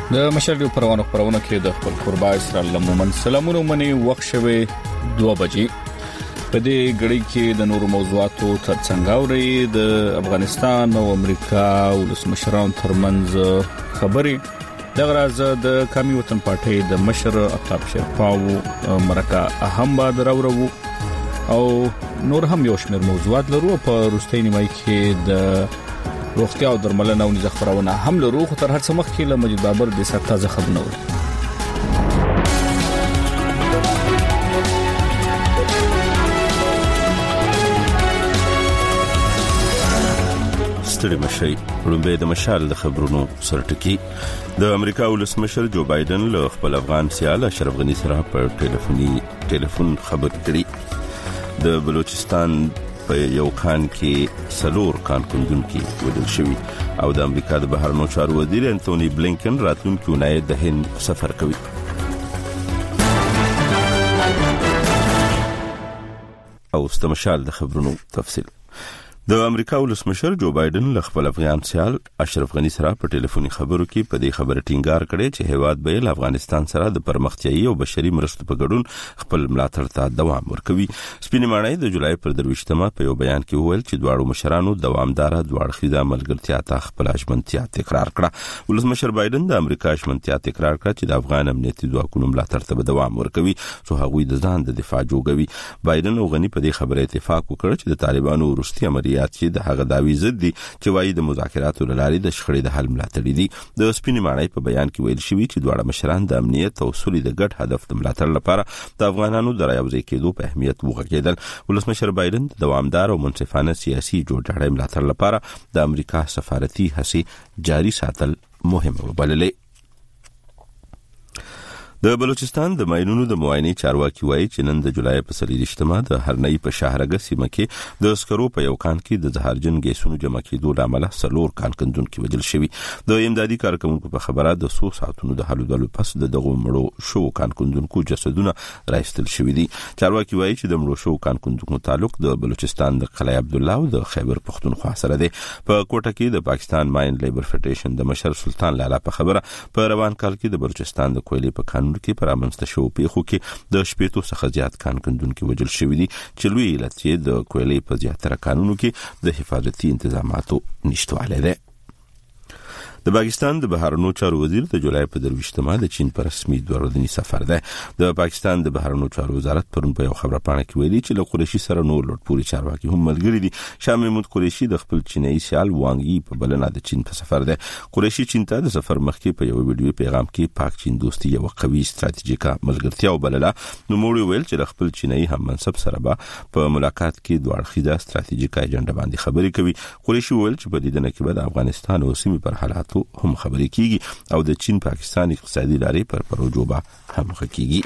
د مشرډیو پروانو کې د خپل قربا اسرائیل مومن سلامونه منی وخت شوه 2 بجې په دې غړي کې د نورو موضوعاتو ترڅنګ اوري د افغانستان او امریکا ولسمشران ترمنځ خبرې د غراز د کمی وطن پارټي د مشر افتاب شرپاو مرکه اهم باد راورو او نور هم یو شمېر موضوعات لرو په روستۍ نیمای کې د روغتیا او درملنه او نظافت خبرونه هم لرو خو تر هر څه مخکې له مجید بابر د سات تازه خبرونه وري ستړي مشي رومبه د مشال د خبرونو سرټکی د امریکا ولسمشر جو بایدن له خپل افغان سیال اشرف غنی سره په ټلیفون خبرې کړې د بلوچستان په یو کان کې سلور کان کندونکو ودل شوی او د امریکا د بهرنیو چارو وزیر انټونی بلینکن راتلونکي اونۍ د هند سفر کوي او استمشال د خبرونو تفصیل د امریکا ولسمشر جو بایدن له خپل افغان سیال اشرف غنی سره په ټلیفوني خبرو کې په دې خبره ټینګار کړي چې هیواد به له افغانستان سره د پرمختیايي او بشري مرستو په ګډون خپل ملاتړ ته دوام ورکوي سپینې ماڼۍ د جولای پر 23 په یو بیان کې وویل چې دواړو مشرانو دوامدار دواړخیزه ملګرتیا ته خپل اشمنتیا تکرار کړه ولسمشر بایدن د امریکا اشمنتیا تکرار کړه چې د افغان امنیتي ځواکونو ملاتړ ته دوام ورکوي څو هغوی د ځان د دفاع جوړوي بایدن او غنی په دې خبره اتفاق وکړ چې د طالبانو وروستي عملیات چې د هغه داوی ضد دي چې وايي د مذاکراتو لارې د شخړې د حل ملاتړ دي د سپینې ماڼۍ په بیان کې ویل شوی چې دواړه مشران د امنیت او سولې د ګډ هدف د ملاتړ لپاره د افغانانو د رايوځای کېدو په اهمیت وغږیدل ولسمشر بایدن د دوامدار او منصفانه سیاسي جوړجاړی ملاتړ لپاره د امریکا سفارتي هڅې جاري ساتل مهم وبللې د بلوچستان د ماینونو د معاینې چارواکي وایي چې نن د جولای په 23 د هرنۍ په شهرګه سیمه کې د اسکرو په یو کان کې د زهرجن ګیسونو جمع کېدو لامل سلور کان کندونکو وجل شوی د امدادي کارکونکو په خبره د 100 ساعتونو د حلودلو پس د دغه مړو شو کان کندونکو جسدونه راځتل شوی دي چارواکي وایي چې د مړو شو کان کندونکو تعلق د بلوچستان د قلعه عبد الله او د خیبر پختونخوا سره دی په کوټه کې د پاکستان ماین لیبر فدریشن د مشر سلطان لالا په خبره په روان کال کې د بلوچستان د کویلې په قانون کې پر امنسته شو پیخو کې د شپېتو څخه زیات کان کندونکو وجل شوی دي چې لوی علت یې د کویلې په زیاتره قانونو کې د حفاظتي انتظاماتو نشټوالی دی د پاکستان د بهرنیو چارو وزیر د جولای په 23 د چین پر رسمي دورودنی سفر ده د پاکستان د بهرنیو چارو وزارت پرون په یو خبره پاڼه کې ویلي چې له قریشي سره نور لوړپوړي چارواکي هم ملګري دي شاه محمود قریشي د خپل چینایي سیال وانګ یي په بلنه د چین په سفر ده قریشي چین ته د سفر مخکې په یو ویډیو پیغام کې پاک چین دوستي یو قوي ستراتیژیکه ملګرتیا وبلله نو موږ ویل چې خپل چینایي هم منصب سره په ملاقات کې دوړخیزه ستراتیژیکه اجنډا باندې خبرې کوي قریشي ویل چې په دې نه کې د افغانستان او سیمې پر حالات هم خبرې کیږي او د چین پاکستان اقتصادي لارې پر پروژوبه هم خکېږي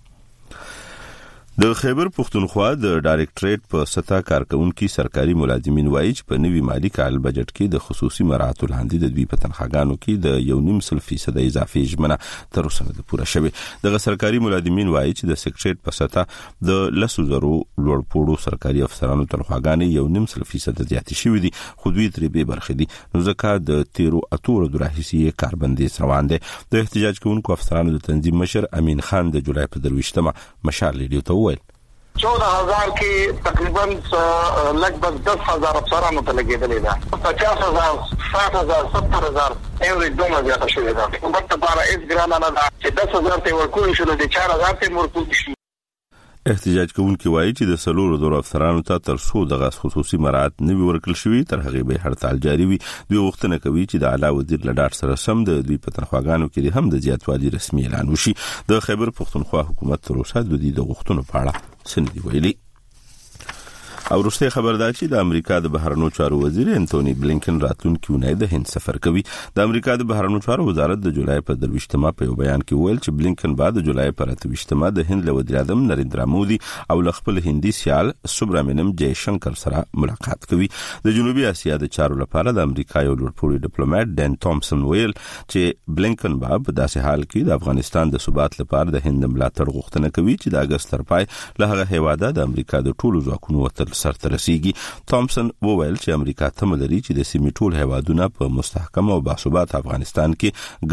د خیبر پختونخوا د ډایریکټریټ په سطح کارکونکو سرکاري ملازمین وایي چې په نوي مالی کال بجټ کې د خصوصي مراعاتو لاندې د دوی په تنخواګانو کې د 1.5% اضافي ژمنه تر اوسه نه پوره شوې د سرکاري ملازمین وایي چې د سیکریټریټ په سطح د 100,000 لوړپوړو سرکاري افسرانو تنخواګانې 1.5% زیاتې شوې دي خو دوی ترې به برخې دي نو ځکه د 13 درحسي کاربندیز روان دي د احتجاج کوونکو افسرانو د تنظیم مشر امین خان د جولای په 23 مشال لیډیو ته 14,000 کې تقریبا لګبګ 10,000 افسرانو ته لګیدلې ده 50,000 60,000 70,000 ایوري دومره زیاته شوې ده په بار اس ګرانه نه ده چې 10,000 ته ورکول شو د 4,000 ته ورکول شي احتجاج کوونکي وایي چې د سلور دور افسرانو ته تر څو دغه خصوصي مراعات نه ورکل شوی تر هغه به هړتال جاری وي دوی غوښتنه کوي چې د اعلی وزیر لډار سره سم د دوی په تنخواګانو کې هم د زیاتوالي رسمي اعلان وشي د خیبر پختونخوا حکومت تر اوسه د دې د غوښتنو په اړه سندي ویلي او وروسته خبر ده چې د امریکا د بهرنیو چارو وزیر انټونی بلینکن راتلونکي اونۍ د هند سفر کوي د امریکا د بهرنیو چارو وزارت د جولای په 23 په یو بیان کې ویل چې بلینکن بعد د جولای په 28 د هند له وزیر اعظم نریندرا مودي او خپل هندي سیال سوبرامینم جے شنکر سره ملاقات کوي د جنوبي اسیا د چارو لپاره د امریکا یو لوړپوړي ډیپلوماټ ډین ټامسن ویل چې بلینکن په داسې حال کې د افغانستان د ثبات لپاره د هند ملاتړ غوښتنه کوي چې د اگست تر پای له هغه هیواده د امریکا د ټولو ځواکونو وتل سرته رسیږي ټامسن وویل چې امریکا تمه لري چې د سیمې ټول هیوادونه په مستحکم او باثبات افغانستان کې ګډه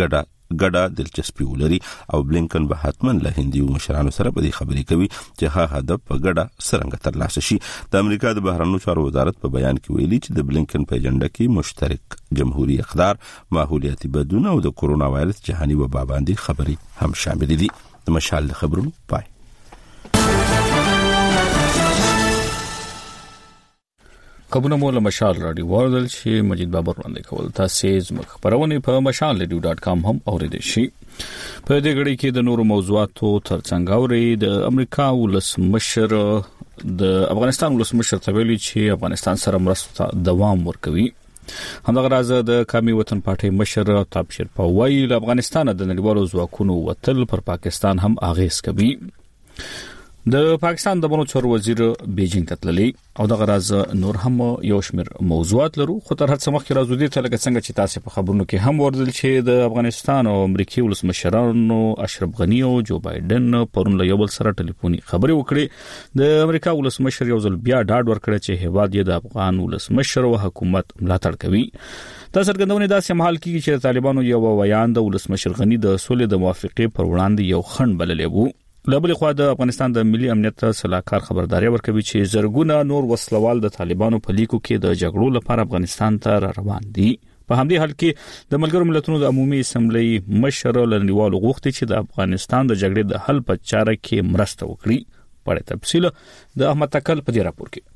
ګډه دلچسپي ولري او بلینکن به حتماً له هندي مشرانو سره په دې خبرې کوي چې ها هدف په ګډه څنګه ترلاسه شي. د امریکا د بهرنیو چارو وزارت په بیان کې ویلي چې د بلینکن په اجنډا کې مشترک جمهوریت اقدار، ماحولیاتي بدلون او د کورونا وایرس جهاني وبا باندې خبرې هم شامل دي. د مشال خبرونو پای. خبرونه مو له مشال رادیو ورل شي مجید بابر وړاندې کول. تاسو زموږ خبرونه په mashalradio.com هم اوریدئ شي. په دې غړي کې د نورو موضوعاتو ترڅنګ اوري د امریکا ولسمشر د افغانستان ولسمشر ته ویلي چې افغانستان سره مرسته دوام ورکوي. همدغه راز د قومي وطن پارټي مشر تابشیر پوای له افغانستان د نړیوالو ځواکونو وتل پر پاکستان هم اغیز کوي. د پاکستان د بنو چور وزیر بیجینګ ته تللی او دغه راز نور هم یو شمیر موضوعات لرو. خو تر هڅه مخکې راځو دې ته لکه څنګه چې تاسو په خبرونو کې هم وردل چې د افغانستان او امریکای ولسمشرانو اشرف غنی او جو بایدن پرون له یو بل سره ټلیفوني خبرې وکړې. د امریکا ولسمشر یو ځل بیا ډاډ ورکړ چې هیواد یې د افغان ولسمشر او حکومت ملاتړ کوي. دا څرګندونه داسې مهال کې چې طالبانو یو ویان د ولسمشر غنی د سولې د موافقې پر وړاندې یو خنډ بللی وو. لبل خو د افغانستان د ملي امنیت صلاحکار خبرداري ورکوي چې زرګونه نور وسلوال د طالبانو په لیکو کې د جګړو لپاره افغانستان ته روان دي. په همدې حال کې د ملګرو ملتونو د عمومي اسمبلی مشر لنډیوال غوښتي چې د افغانستان د جګړې د حل په چاره کې مرسته وکړي. په تفصیل د احمد تکل په دې راپور کې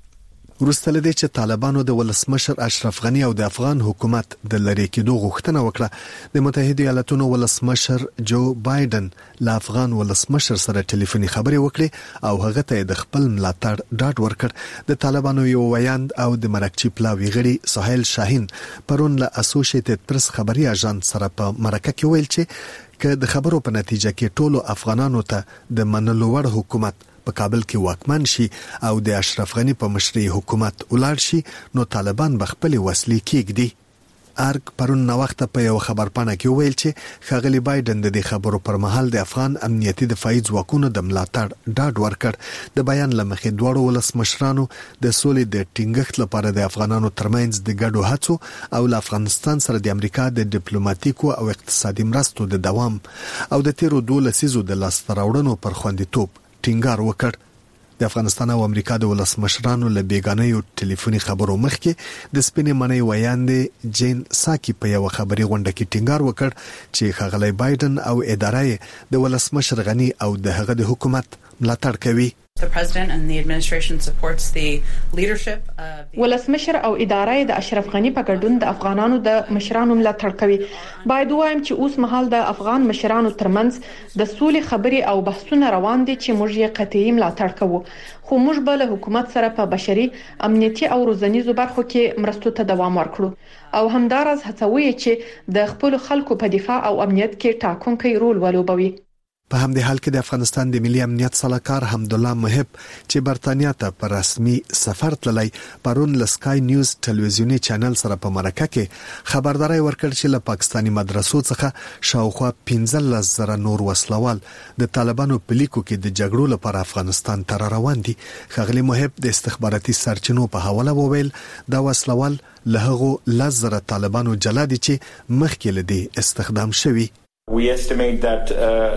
وروسته لدې چې طالبانو د ولسمشر اشرف غنی او د افغان حکومت د لری کېدو غوښتنه وکړه، د متحده ایالاتونو ولسمشر جو بایدن له افغان ولسمشر سره ټلیفوني خبرې وکړې او هغه ته د خپل ملاتړ ډاډ ورکړ. د طالبانو یو ویاند او د مرکچی پلاوی غړي سهیل شاهین پرون له اسوسییټډ پریس خبري اژانس سره په مرکه کې ویل چې که د خبرو په نتیجه کې ټولو افغانانو ته د منلو وړ حکومت په کابل کې واکمن شي او د اشرف غنی په مشرۍ حکومت ولاړ شي، نو طالبان به خپل وسلې کېږدي. ارګ پرون نو وخت په یو خبرپاڼه کې ویل چې خغلی بایدن د دې خبرو پر مهال د افغان امنیتي دفاعي ځواکونو د ملاتړ ډاډ ورکړ. د بیان لمخې دوړو ولسمشرانو د سولې د ټینګښت لپاره د افغانانو ترمنځ د ګډو هڅو او له افغانستان سره د امریکا د ډیپلوماټیکو او اقتصادي مرستو د دوام او د تیرو 12 لسیزو د لاستراوړنو پر خوندیتوب ټینګار وکړ. د افغانستان او امریکا د ولسمشرانو له بیګانیو ټلیفوني خبرو مخکې د سپینې منۍ ویاندې جین ساکی په یو خبري غونډه کې ټینګار وکړ چې خغلی بایدن او ادارې د ولسمشر غنی او د هغه د حکومت ملاتړ کوي. The president and the administration supports the leadership of ولسمشر او ادارې د اشرف غنی په ګډون د افغانانو د مشرانو ملاتړ کوي. باید وایم چې اوس مهال د افغان مشرانو ترمنځ د سولې خبري او بحثونه روان دي چې موږ یې قطعي ملاتړ کوو، خو موږ به له حکومت سره په بشري، امنیتي او روزنیزو برخو کې مرستو ته دوام ورکړو او همدارس هڅوي چې د خپل خلکو په دفاع او امنیت کې ټاکونکي رول ولوبوي. په همدې حال کې د افغانستان د ملي امنیت صلاحکار حمدالله محب چې برتانیا ته پر رسمي سفر تللی پرون له سکای نیوز ټلویزیونی چینل سره په مرکه کې خبرداري ورکړ چې له پاکستانی مدرسو څخه شاوخوا 15,000 نور وسلوال د طالبانو په لیکو کې د جګړو لپاره افغانستان ته روان دي. خغلی محب د استخباراتي سرچینو په حواله وویل دا وسلوال له هغو 10,000 طالبانو جلا دي چې مخکې لدی استخدام شوي. We estimate that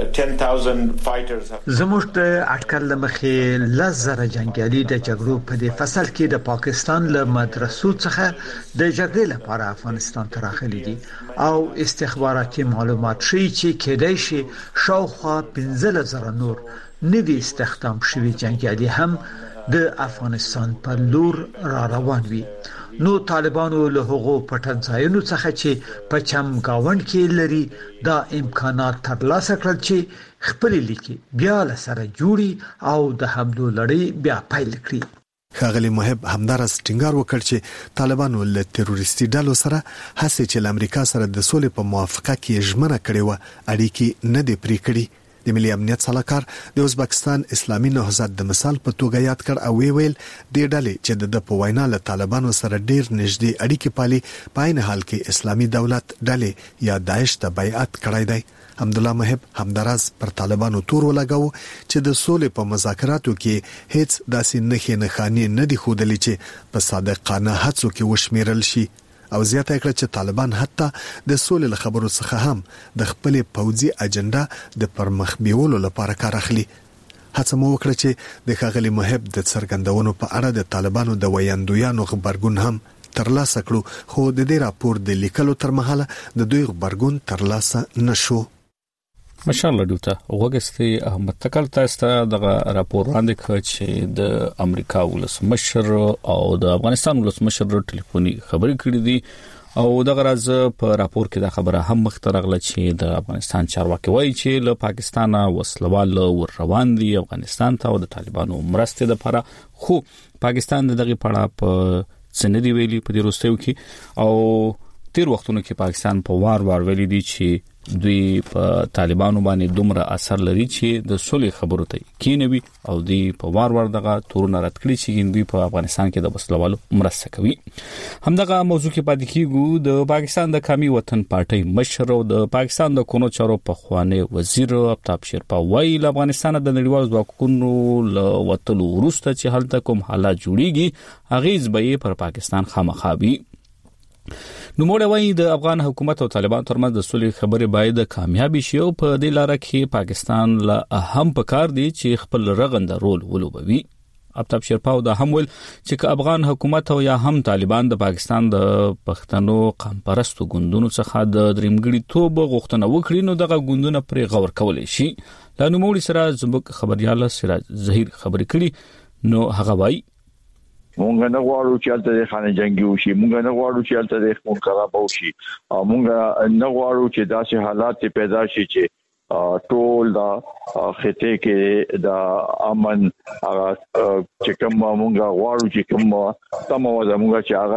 10,000 fighters have زموږ د اټکل لمخې 10,000 جنگیالي د جګړو په دې فصل کې د پاکستان له مدرسو څخه د جګړې لپاره افغانستان ته راغلي دي او استخباراتي معلومات ښیي چې کېدای شي شاوخوا 15,000 نور نوي استخدام شوي جنگیالي هم د افغانستان په لور را روان وي. نو طالبانو له هغو پټنځایونو څخه چې په چمګاوند کې لري دا امکانات ترلاسه کړل چې خپل لیکي بیا لسره جوړي او د حملو لړۍ بیا پیل کړي. خغلی محب همدارس ټینګار وکړ چې طالبانو له تروریستي ډلو سره هڅه چې امریکا سره د سولې په موافقه کې ژمنه کړې و اړیکې نه دی پرې کړې. د ملي امنیت صلاحکار د ازبکستان اسلامي نهضت د مثال په توګه یاد کړ او ویل د ډلې چې د په وینا له طالبانو سره ډیر نږدې اړیکې پالي په عین حال کې اسلامي دولت ډلې یا داعش ته بیعت کړی دی. حمدالله محب همداراز پر طالبانو تور ولګاو چې د سولې په مذاکراتو کې هیڅ داسې نښې نښانې نه دي ښودلې چې په صادقانه هڅو کې وشمیرل شي. او زیاته کړه چې طالبان حتی د سولې خبرو څخه هم د خپل پوځي اجنډا د پرمخ بیولو لپاره کار اخلي. هڅه مو وکړه چې د ښاغلي محب د څرګندونو په اړه د طالبانو د ویاندویانو خبرګون هم ترلاسه کړو، خو د دې راپور د لیکلو تر مهاله د دوی خبرګون ترلاسه نشو. ماشاءالله دوته وګستي احمد تکل تاسو دغه راپور وړاندې کړ چې د امریکا ولسمشر او د افغانستان ولسمشر ټلیفوني خبرې کړې دي او دغه راز په راپور کې دا خبره هم مخترغله چې د افغانستان چارواکي وایي چې له پاکستان وسلوال ور روان دي افغانستان ته او د طالبانو مرسته لپاره، خو پاکستان دغه پړه په سندې ویلي په دې وروستیو کې او تیر وختونو کې پاکستان په وار ویلي دي چې دوی په طالبانو باندې دومره اثر لري چې د صلح خبرو ته کینوي او دوی په وار دغه تورونه رد کړی چې دوی په افغانستان کې د وسلوالو مرسته کوي. همدغه موضوع کې پاتې کیږو. د پاکستان د قومي وطن پارټي مشر او د پاکستان د کونو چارو پخوانی وزیر آفتاب شیرپا وایي له افغانستان د نړیوال ځواکونو له وټلو وروسته چې هلته کوم حالات جوړیږي اغیز به پر پاکستان خامخابي. نو موږ وایي د افغان حکومت او طالبان ترمنځ د صلح خبرې باید کامیابی شي او په دې لار کې پاکستان له اهم پکار دی چې خپل رغنده رول ولوبوي. آفتاب شیرپا دا هم ول چې افغان حکومت او یا هم طالبان د پاکستان د پښتنو قوم پرستو ګوندونو څخه د درېمګړي توب غوښتنه وکړي نو دغه ګوندونه پرې غور کولای شي. لا نو موږ سره زموږ خبريال سراج ظهیر خبرې کړي نو هغه وایي مونږ نه غواړو چې الته د خانه جنگي وشي، مونږ نه غواړو چې الته د خون خراب وشي، مونږ نه غواړو چې داسې حالات پیدا شي چې ټول دا خطه کې دا امن چې کوم مونږ غواړو چې کوم تمام زموږ چې هغه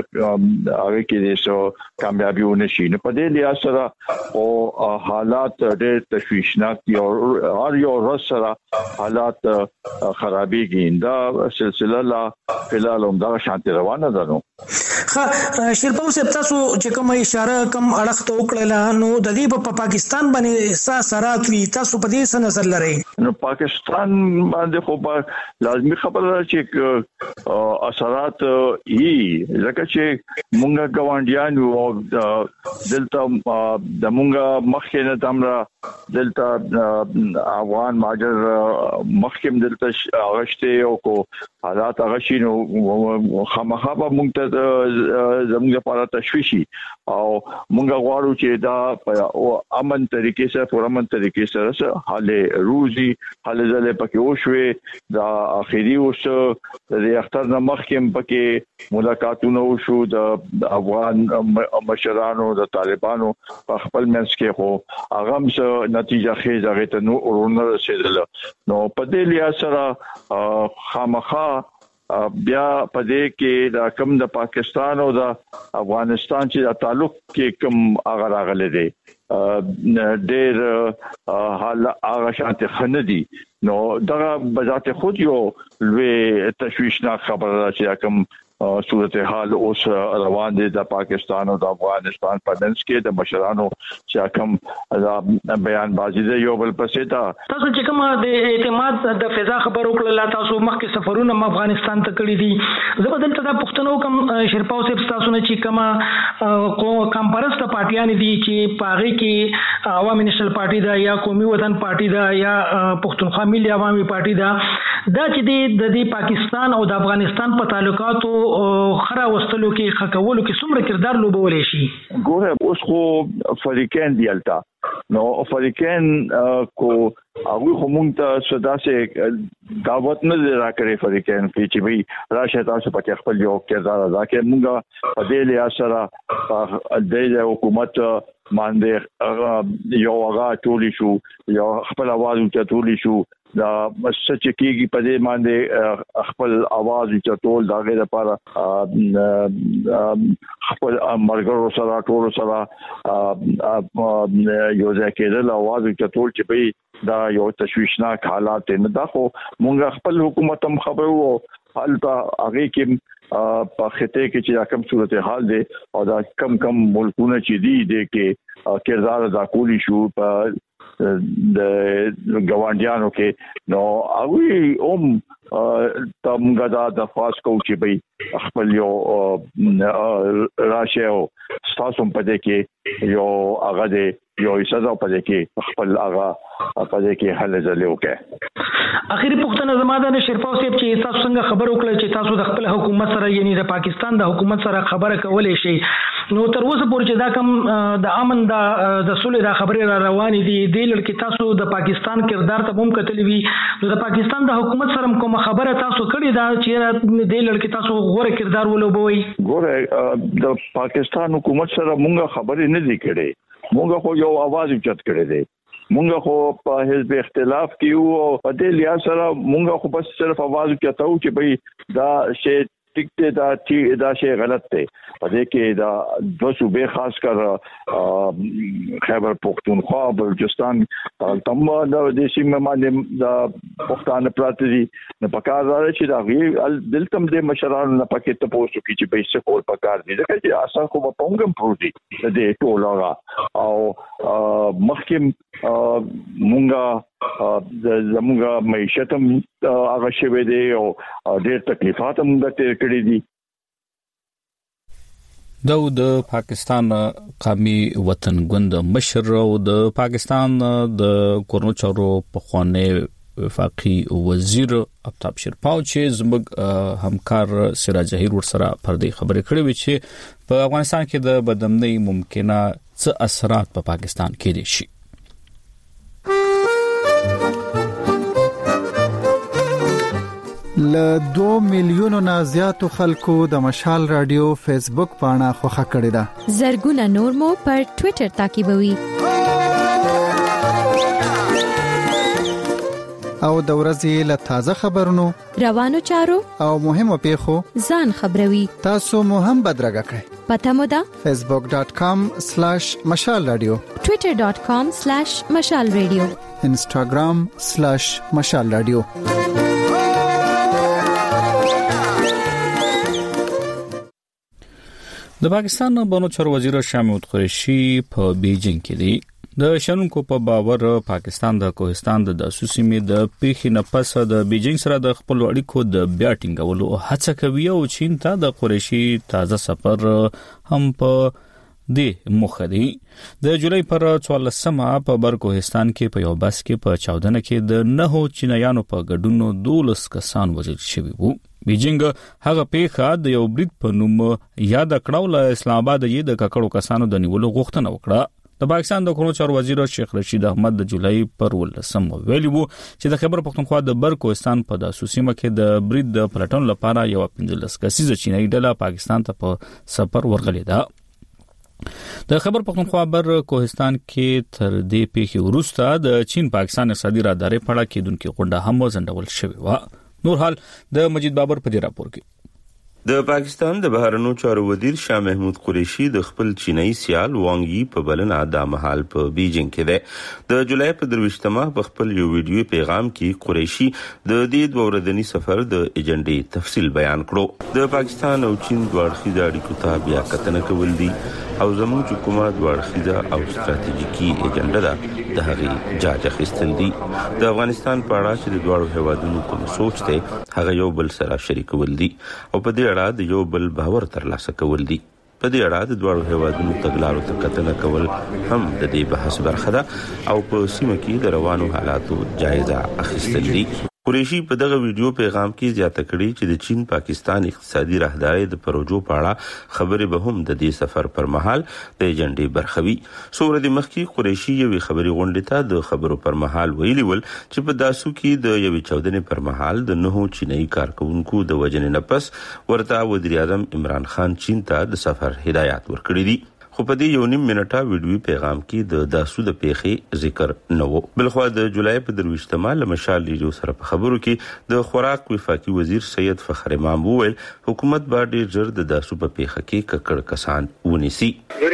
کې د سو کامیابی ونشي. نو په دې لحاظ سره او حالات ډېر تشویشناک دي او هر یو ورځ سره حالات خرابېږي. دا سلسله لا فلال هم دا شانتي روانه ده. نو شیرپا صاحب تاسو چې کوم اشاره کوم اړخ ته وکړل نو د دې په پاکستان باندې اثرات وی تاسو په دې څه نظر لرئ؟ نو پاکستان باندې خو لازمي خبره ده چې اثرات یې ځکه چې مونږ ګاونډیان او دلته د مونږ مخکې نه تمره دلته افغان ماجر مخکې دلته غشته او کو حالات غشینو خامخا به مونږ ته زموږ لپاره تشویشي او مونږ غواړو چې دا امن طریقې سره پرامن طریقې سره حل روزي حل زله پکې وشوي. دا اخیری وشو د اختر نه مخکې پکې ملاقاتونه وشو د افغان مشرانو د طالبانو په خپل منځ کې خو هغه څه نتیجه خیز هغه ته نو ورونه رسیدل. نو په دې لحاظ سره خامخا بیا پدې کې دا کم د پاکستان او د افغانستان چې تعلق کې کم هغه راغلي دي ډېر حال هغه شانته خندي. نو دا بذات خود یو لوی تشویشناک خبره چې کوم صورتحال اوس روان دي د پاکستان او د افغانستان په منځ کې د مشرانو چې کوم بیان بازی دی یو بل پسې تا تاسو چې کوم د اعتماد د فضا خبر وکړل تاسو مخکې سفرونه افغانستان ته کړی دي. زه بدل ته د پښتنو کوم شیرپا صاحب تاسو نه چې کوم کمپرست پارټیان دي چې پاغي کې عوامي نېشنل پارټي دا یا قومي وطن پارټي دا یا پښتونخوا ملي عوامي پارټي دا چې د پاکستان او د افغانستان په تعلقاتو خره وستلو کې خکولو کې څومره کردار لوبولې شي؟ ګوره اوس خو فریقین دی التا نو فریقین کو هغه کومه ته صدا سه دعوت نه راکړي فریقین چې وی راشه تاسو په خپل یو کردار ادا کړئ. موږ په دې لحاظ سره د حکومت باندې یو هغه ټولې شو یو خپل आवाज ته ټولې شو دا سچ کېږي په دې باندې خپل आवाज ته ټول داګه لپاره خپل مرګرو سره ټول سره یو ځکه د आवाज ته ټول چې په دا یو تشویشناک حالات نه دا خو مونږ خپل حکومت هم خبرو حالته هغه کې په خطه کې چې کوم صورتحال دی او دا کم ملکونه چې دي کې کردار ادا کولی شو په ګوانډیانو کې نو هغه تمګه د خاص کو چې به خپل یو راشه او تاسو په دې کې یو هغه دې یو سزا په دې کې خپل هغه په دې کې حل ځلې وکړي. اخیری پوښتنه زماده نه شرپاو صاحب چې تاسو څنګه خبر وکړه چې تاسو د خپل حکومت سره یعنی د پاکستان د حکومت سره خبره کولای شي نو تر اوسه پورې چې دا کم د امن د صلح د خبرې را روانې دي د لړکې تاسو د پاکستان کردار ته هم کتلې وي نو د پاکستان د حکومت سره کوم خبره تاسو کړې دا چې د لړکې تاسو غوړه کردار ولوبوي؟ ګوره د پاکستان حکومت سره مونږه خبرې نه دي کړې مونږه خو یو आवाज اوچت کړی دی مونږه خو په حزب اختلاف کې او په دې لیا سره مونږه خو بس صرف आवाज اوچتاو چې بھئی دا شی ټیک ته دا شی غلط دی په دې کې دا د صوبې خاص کر خیبر پختونخوا بلوچستان تم د دې سیمه باندې د پښتانه پراته دي نه پکار راځي چې دا دلتم د مشرانو نه پکې ته پوسټ کی چې به څه کول پکار دي ځکه چې اساس خو په پونګم پروتي د ټولغه او مخکم مونږه زموږه معیشت هم هغه شوه دی او ډېر تکلیفات هم د کړې دي. د پاکستان قومي وطن ګوند مشر او د پاکستان د کورنو چارو پخوانی وفاقي وزیر افتاب شرپاو چې زموږ همکار سراج ظهیر ورسره پر دې خبرې کړې وي چې په افغانستان کې د بدامنۍ ممکنه څه اثرات په پاکستان کې دي شي. ل 2 میلیونو نه زیاتو خلکو د مشال رادیو فیسبوک پاڼه خوښه کړې ده. زرګونه نور مو پر ټوئیټر تعقیبوي. او د ورځې له تازه خبرونو روانو چارو او مهمو پیښو ځان خبروي. تاسو مو هم بدرګه کړئ. پته مو ده facebook.com/مشال رادیو twitter.com/مشال رادیو instagram/مشال رادیو. د پاکستان بانو چارو وزیر شاه محمود قریشي په بیجینګ کې دی. د شنونکو په باور پاکستان د کوهستان د سیمې د پیښې نه پس د بیجینګ سره د خپل اړیکو د بیا ټینګولو هڅه کوي او چین ته د قریشي تازه سفر هم په د مخدي د جولای پر 14مه په بر کوهستان کې په یو بس کې په چاودنه کې د 9 چینایانو په ګډونو 12 کسان وژل شوي وو. بیجینګ هغه پیښه د یو برید په نوم یاد کړو له اسلام آباد یې د ککړو کسانو د نیولو غوښتنه وکړه. د پاکستان د کورنو چارو وزیر شیخ رشید احمد د جولای پر 18 ویلي وو چې د خیبر پختونخوا د بر کوهستان په داسو سیمه کې د برید د پلټون لپاره یو 15 کسیزه چینایي ډله پاکستان ته په سفر ورغلې ده. د خیبر پختونخوا بر کوهستان کې تر دې پیښې وروسته د چین پاکستان اقتصادي رادارې په اړه کېدونکې غونډه هم وزندول شوې و. نور حال د مجید بابر په دې راپور کې. د پاکستان د بهرنیو چارو وزیر شاه محمود قریشي د خپل چینایي سیال وانګ یي په بلنه د مهال په بیجینګ کې ده. د جولای په 23مه په خپل یو ویډیو پیغام کې قریشي د دې دوه ورځني سفر د ایجنډې تفصیل بیان کړو. د پاکستان او چین دوه اړخیزه اړیکو ته بیا کتنه کول دي او زموږ حکومت دوه اړخیزه او ستراتیژیکي ایجنډا ده د هغې جاج اخیستل دي. د افغانستان په اړه چې د دوه هیوادونو کوم سوچ ته هغه یو بل سره شریکول دي او په دې اړه د یو بل باور ترلاسه کول دي. په دې اړه د دوه هیوادونو تګلارو ته کتنه کول هم د دې بحث برخه ده او په سیمه کې د روانو حالاتو جایزه اخیستل دي. قریشي په دغه ویډیو پیغام کې زیاته کړې چې د چین پاکستان اقتصادي راهداري د پروژو په اړه خبرې به هم د دې سفر پر مهال د ایجنډې برخوي. سوره د مخکې قریشي یوې خبري غونډې ته د خبرو پر مهال ویلي ول چې په داسو کې د یوې چاودنې پر مهال د 9 چینایي کارکونکو د وژنې نه پس ورته وزیر اعظم عمران خان چین ته د سفر هدایت ورکړي دي. خو په دې یو نیم منټه ویډیو پیغام کې د داسو د پیښې ذکر نه و. بلخو د جولای په 23مه لمشال ریډیو سره په خبرو کې د خوراک وفاقي وزیر سید فخر امام وویل حکومت باندې ډېر ژر د داسو په پیښه کې ککړ کسان ونیسي.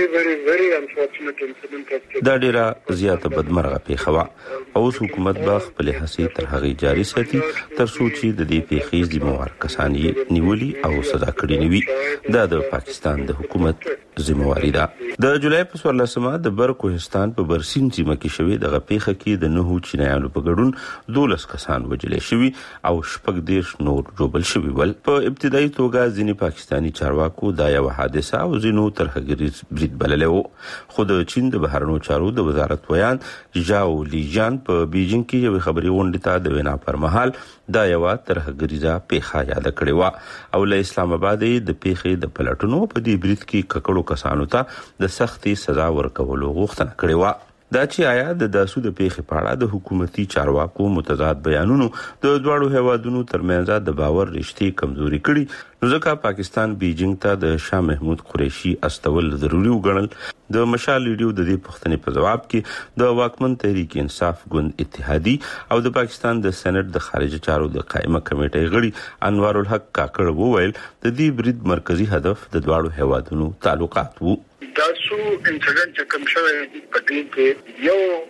دا ډیره زیاته بدمرغه پیښه وه او حکومت به خپل هڅې تر هغې جاري ساتي تر څو چې د دې پیښې ذمہوار کسان یې نیولي او سزا کړي نه وي. دا د پاکستان د حکومت ذمہواری ده. د جولای په 14مه د برکوهستان په برسین سیمه کې شوې د غپیخه کې د 9 چینایانو په ګډون 12 کسان وژل شوي او 14 نور جوبل شوي ول. په ابتدایي توګه ځینې پاکستانی چارواکو دا یو حادثه او ځینو ترهګریز برید بللی و، خو د چین د بهرنیو چارو د وزارت ویان ژاو لیجان په بیجینګ کې یو خبري غونډه ته د وینا پر مهال دا یو ترهګریزه پیښه یاد کړې و او له اسلام آباد د پیښې د پلټونو په دې برید کې ککړو کسانو ته د سختي سزا ورکولو غوښتنه کړې و. دا چې آیا د داسو د پیښې په اړه د حکومتي چارواکو متضاد بیانونو د دوړو هوادونو ترمنځ د باور رښتې کمزوري کړي، نو ځکه پاکستان بیجینګ ته د شاه محمود قریشي استول ضروري وګڼل. د مشال ویډیو د دې پوښتنې په جواب کې د واکمن تحریک انصاف ګوند اتحادی او د پاکستان د سېنات د خارجه چارو د قائمه کمیټې غړي انوار الحق کاکړ وویل د دې برید مرکزی هدف د دوړو هوادونو تعلقات وو. داسو انسیډنټ کوم شوی په دې کې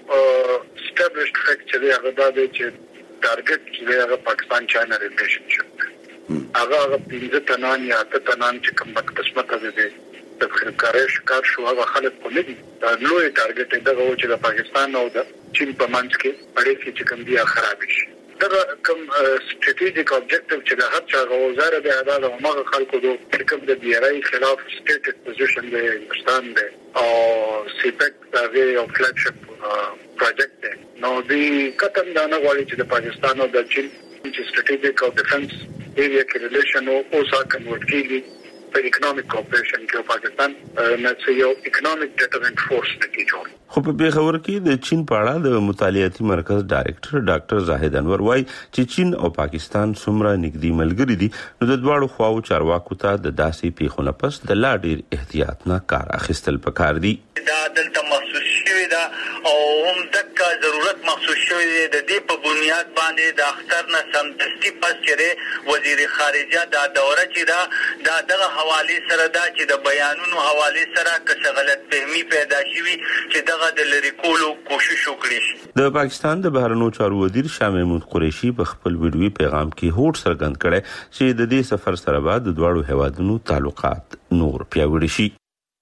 یو اسټابلیشډ فیکټ چې هغه د چې ټارګټ چې هغه پاکستان چاینا ریلیشنشپ هغه 15 تنان یا 8 تنان چې کوم قسمت ده د خلکارش کار شو هغه خلک کو نه دي. دا لوی ټارګټ دی دغه چې د پاکستان او د چین په منځ کې اړیکې چې کوم دي خراب شي. دا کوم سټریټیجیک اوبجیکټیو چې د هر چا غوښتنه ده دا د هغه خلکو د کوم د بیرای خلاف سټیټډ پوزیشن دی هندستان دی او سیپک دا یو فلیگشپ پروجیکټ دی. نو دی کتن دا نه غواړي چې د پاکستان او د چین چې سټریټیجیک او ډیفنس ایریا کې ریلیشن او سا کنورټ کیږي په اکونومیک کوپریشن کې پاکستان نه یو اکونومیک ډیټرنټ فورس دی جوړ. خو په پیښور کې د چین په اړه د مطالعاتي مرکز ډایریکټر ډاکټر زاهد انور وايي چې چین او پاکستان څومره نږدې ملګري دي، نو د دواړو خواو چارواکو ته د داسې پیښو نه پس د لا ډیر احتیاط نه کار اخیستل پکار دي. دا دلته محسوس شوی دا او هم دغه ضرورت محسوس شوی دی د دې په بنیاد باندې د اختر نه سمدستي پس چې وزیر خارجه دا دوره چې دا دغه حواله سره دا چې د بیانونو حواله سره که غلط فهمي پیدا شي چې دغه د لری کولو کوشش وکړي. د پاکستان د بهرنیو چارو وزیر شاه محمود قریشي په خپل ویډیوي پیغام کې هوډ څرګند کړی چې د دې سفر سره بعد د دوړو هوادونو تعلقات نور پیاوړي شي.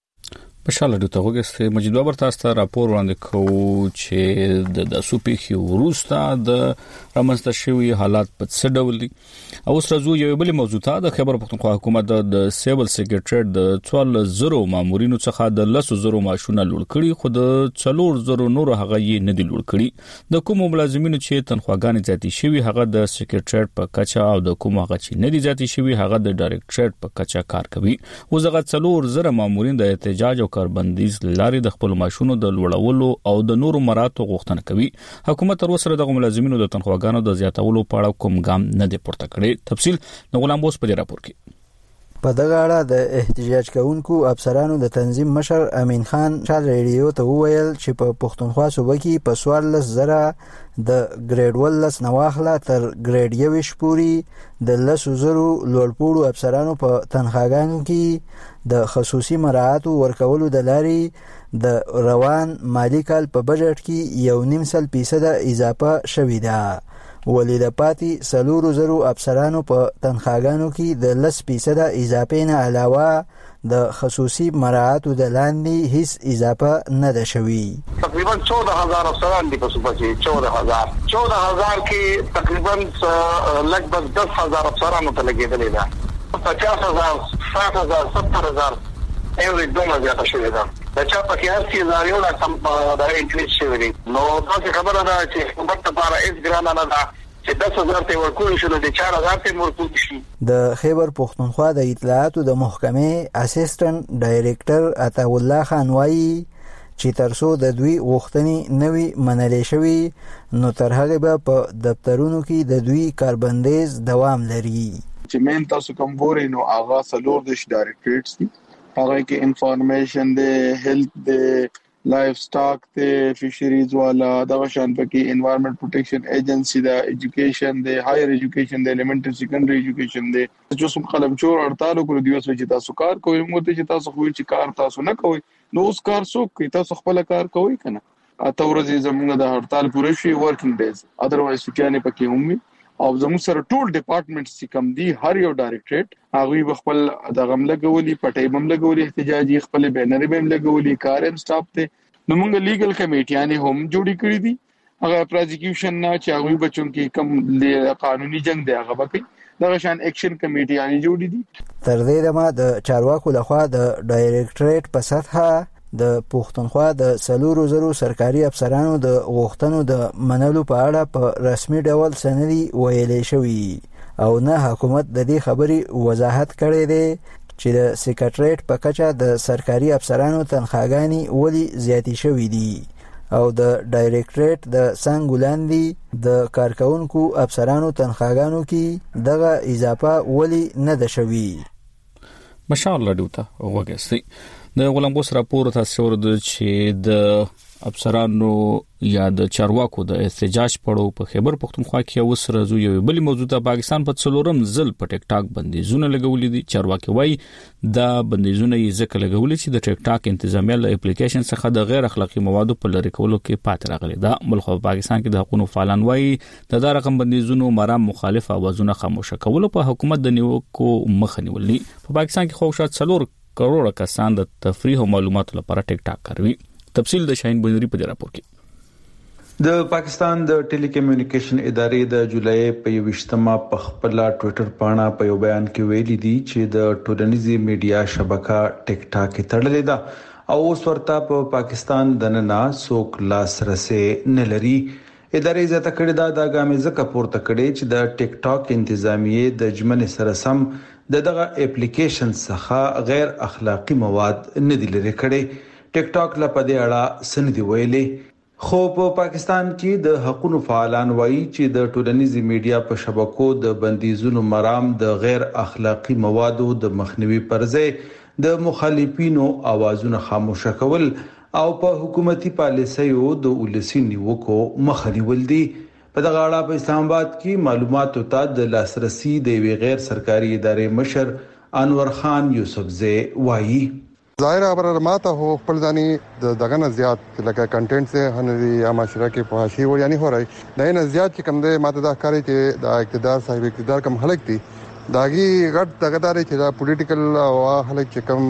بشاله د توګه مجید بابر تاسو ته راپور وړاندې کوو چې د سوپیخي وروسته د رامنځته شوی حالات په څه ډول دي. او اوس راځو یو بل موضوع ته. د خیبر پختونخوا حکومت د سیول سیکریټریټ د 14,000 مامورینو څخه د 10,000 معاشونه لوړ کړي، خو د 4,000 نور هغه یې نه دي لوړ کړي. د کوم ملازمینو چې تنخواګانې زیاتې شوي هغه د سیکریټریټ په کچه او د کوم هغه چې نه دي زیاتې شوي هغه د ډایریکټریټ په کچه کار کوي. اوس هغه 4,000 مامورین د احتجاج او کاربندیز لاري د خپل معاشونو د لوړولو او د نورو مراتو غوښتنه کوي. حکومت تر اوسه د ملازمینو د تنخواګانو د زیاتولو په اړه کوم ګام نه دی پورته کړی. تفصیل د غلام بوس په راپور کې. په دغه اړه د احتجاج کوونکو افسرانو د تنظیم مشر امین خان شال ریډیو ته وویل چې په پښتونخوا صوبه کې په 14,000 د ګریډ 11 نواخله تر ګریډ 21 پورې د 10,000 لوړپوړو افسرانو په تنخواګانو کې د خصوصي مراعات ورکولو د لاري د روان مالی کال په بجټ کې 1.5% اضافه شوې ده. ولې د پاتې 4,000 افسرانو په تنخواګانو کې د 10% اضافه نه علاوه د خصوصي مراعاتو د لاندې هیڅ اضافه نه ده شوې. تقریبا 14,000 افسران دي په صوبه کې. 14,000 کې تقریبا لږ 10,000 افسرانو ته لګېدلې ده. 50,000 60,000 70,000 ایوري دومره زیاته شوې ده. د چا پکې هر څه زاریو لا سم دا انکریز شوی دی. نو تاسو خبره ده چې حکومت لپاره هیڅ ګرانه نه ده چې 10,000 ته ورکول شي، د 4,000 ته ورکول شي. د خیبر پختونخوا د اطلاعاتو د محکمې اسسټنټ ډایریکټر عطا الله خان وایي چې ترڅو د دوی غوښتنې نوي منلې شوي نو تر هغه به په دفترونو کې د دوی کاربندیز دوام لري. چې مين تاسو کوم ګورئ نو هغه 14 ډایریکټریټس دي. هغه کې انفارمیشن دی، هیلث دی، لایف سٹاک دی، فشریز والا دا شان پکې انوایرنمنت پروټیکشن ایجنسی دا، ایجوکیشن دی، هایر ایجوکیشن دی، ایلیمنټری سیکنډری ایجوکیشن دی. چې څوم خلک چور اړتالو کړو دی چې تاسو کار کوئ، موږ ته چې تاسو خو چې کار تاسو نه کوئ نو اوس کار څوک کوي؟ تاسو خپل کار کوئ کنه. اته ورځې زموږ د هړتال پوره شي ورکینګ ډیز، اذروایز سټیانه پکې هم او زموږ سره ټول ډپارټمنټس چې کوم دي هر یو ډایریکټریټ هغه خپل د غم لګولي پټې بم لګولي احتجاجي خپل بینر بم لګولي کارم سټاپ ته نو موږ لیګل کمیټیانه هم جوړی کړی دي هغه پروزیکیوشن نه چې هغه بچون کې کم قانوني جنگ دی هغه وکړي دغه شان اکشن کمیټیانه جوړی دي تر دې دمه د چارواکو لخوا د ډایریکټریټ په سطحه د پښتونخوا د 400 سرکاري افسرانو د غوښتنو د منلو په اړه په رسمي ډول سندي ویلې شوې او نه حکومت د دې خبرې وضاحت کړی دی چې د سیکریټریټ په کچه د سرکاري افسرانو تنخواګانی ولی زیاتې شوې دي او د ډایریکټریټ د څنګه د کارکونکو افسرانو تنخواګانو کې دغه اضافه ولی نه ده شوې ماشاءالله دوته وګورئ د غلام بوس راپور تاسو ورته چې د افسرانو یا د چارواکو د احتجاج پړو په خیبر پختونخوا کې اوس راځو یو بل موضوع د پاکستان په څلورم ځل په ټیک ټاک بندیزونه لګولې دي چارواکي وایي دا بندیزونه یې ځکه لګولې چې د ټیک ټاک انتظامیه له اپلیکیشن څخه د غیر اخلاقی موادو په لری کولو کې پات راغلي دا ملک پاکستان کې د حقوقو فعالان وایي د رقم بندیزونو مرام مخالف اوازونه خاموش کول په حکومت د نیوکو مخ نیولې په پاکستان کې خو شاید 4 کروڑ کسان د تفریح او معلوماتو لپاره ټیک ټاک کوي تفصیل د شاهین بندری په راپور کې د پاکستان د ټیلی کمیونیکیشن ادارې د جولای په 28مه په خپل ټوئیټر باندې په یو بیان کې ویلي دي چې د ټولنیزي میډیا شبکه ټیک ټاک تړلې ده او اوس ورته په پاکستان د ننا څوک لاسرسي نه لري ادارې زیاته کړې ده د ګامې ځکه پورته کړې چې د ټیک ټاک انتظامیه د جمن سره سم دغه اپلیکیشن څخه غیر اخلاقی مواد نه دي لري کړي ټیک ټاک لپاره اړه سندي ویلې خو په پاکستان کې د حقوقو فعالان وایي چې د ټولنیزي میډیا په شبکو د بندیزونو مرام د غیر اخلاقی موادو د مخنیوي پرځای د مخالفینو اوازونه خاموش کول او په حکومتي پالیسیو د ولسی نیوکو مخنیول دي په دغه اړه په اسلام آباد کې معلوماتو ته د لاسرسي د غیر سرکاري ادارې مشر انور خان یوسفزی وایي ظاهر خبره ماته هو خپل ځاني دغه نه زیات لکه کنټینټ سے هنري یا معاشره کې فحاشي و یعنی هو راي دا نه زیات چې کوم ده ماته دا ښکاري چې د اقتدار صاحب اقتدار کم خلک دي داغي غټ دغه داري چې دا پولیټیکل او خلک چې کم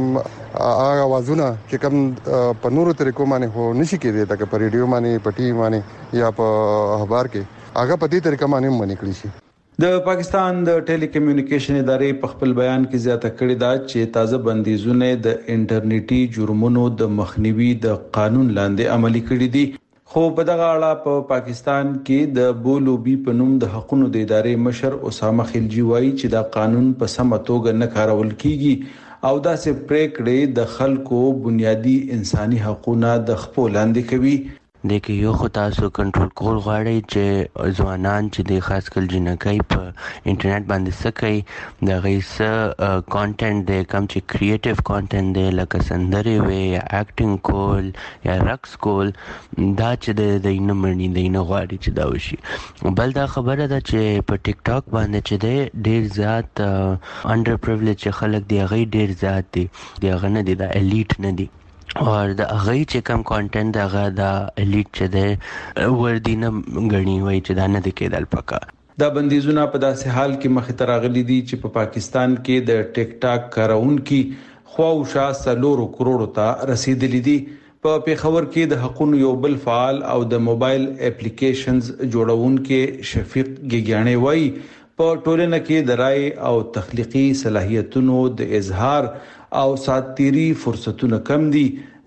اوازونه چې کم په نورو طریقو باندې هو نشي کېدی دا په ریډیو باندې پټي باندې یا په اخبار کې هغه په دې طریقه باندې باندې کړی شي د پاکستان د ټیلی کمیونیکیشن ادارې په خپل بیان کې زیاته کړې ده چې تازه بندیزونه د انټرنیټي جرمونو د مخنیوي د قانون لاندې عملي کړي دي خو په دغه اړه په پاکستان کې د بولوبي په نوم د حقوقو د ادارې مشر اسامه خلجی وایي چې دا قانون په سمه توګه نه کارول کیږي او دا سه پریکړې د خلکو بنیادی انساني حقوقونه د خپل لاندې کوي دغه یو خو تاسو کنټرول کول غواړئ چې ځوانان چې د خاص کل جنکای په انټرنیټ باندې سکي د غیسه کانټینټ د کم چې کریټیو کانټینټ دی لکه سندري وي یا اکټینګ کول یا رقص کول دا چې د اینمرنی د نه غواړي چې دا وشي بل دا خبره ده چې په ټیک ټاک باندې چې ډیر زیات انډر پریویلیج خلک دی غي ډیر زیات دی غنه دی د الیټ نه دی اور د هغه چې کم کانټینټ هغه د الیټ چې ده وردینه غنی وای چې دا نه د کېدل پکا دا بندیزونه په داسې حال کې مخې ته راغلي دي چې په پاکستان کې د ټیک ټاک کارونکو خواوشا 4 کروڑ ته رسیدلي دي په پیښور کې د حقوقو یو بل فعال او د موبایل اپلیکیشنز جوړونکو شفیق ګیګیانه وای په ټولنه کې د رائے او تخلیقي صلاحیتونو د اظهار او ساتيري فرصتونه کم دي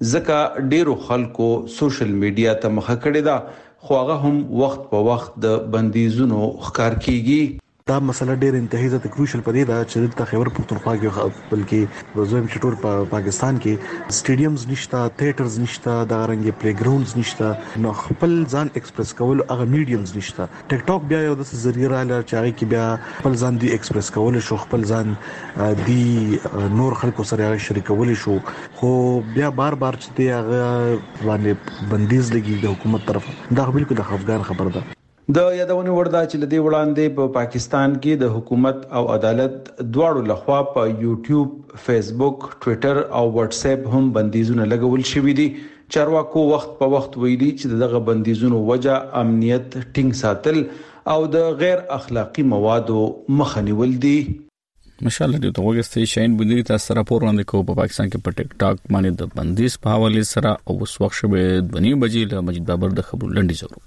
ځکه ډیرو خلکو سوشل میډیا ته مخه کړی دا خو هغه هم وخت په وخت د بندیزونو ښکار کیږي دا مسله ډېر انتهایی ته کروشل پدې دا چې د خیبر پختونخوا کې بلکې وزویم چټور په پاکستان کې سټیډیمز نشته تھیټرز نشته دا رنګ پلی ګراوندز نشته نو خپل ځان ایکسپریس کول هغه میډیمز نشته ټیک ټاک بیا یو د ذریعہ رااله چې هغه کې بیا خپل ځان دی ایکسپریس کول شو خپل ځان دی نور خلکو سره شریکول شو خو بیا بار چې دی هغه باندې بندیز لګي د حکومت طرف دا بالکل د افغان خبر ده د یادونه وردا چې لدی وړاندې په پاکستان کې د حکومت او عدالت دواړو لخوا په یوټیوب، فیسبوک، ټوئیټر او واتس اپ هم بندیزونه لګول شوې دي. چارواکو وخت په وخت ویلي چې دغه بندیزونو وجه امنیت ټینګ ساتل او د غیر اخلاقی موادو مخه نیول دي. ماشاءالله دې ته وګورئ شاین بندري تاسو راپور وړاندې کوو په پاکستان کې په ټیک ټاک باندې د بندیز په حواله سره او اوس وخت شوه 2 بجې له مجید بابر د خبرو لنډي زرو.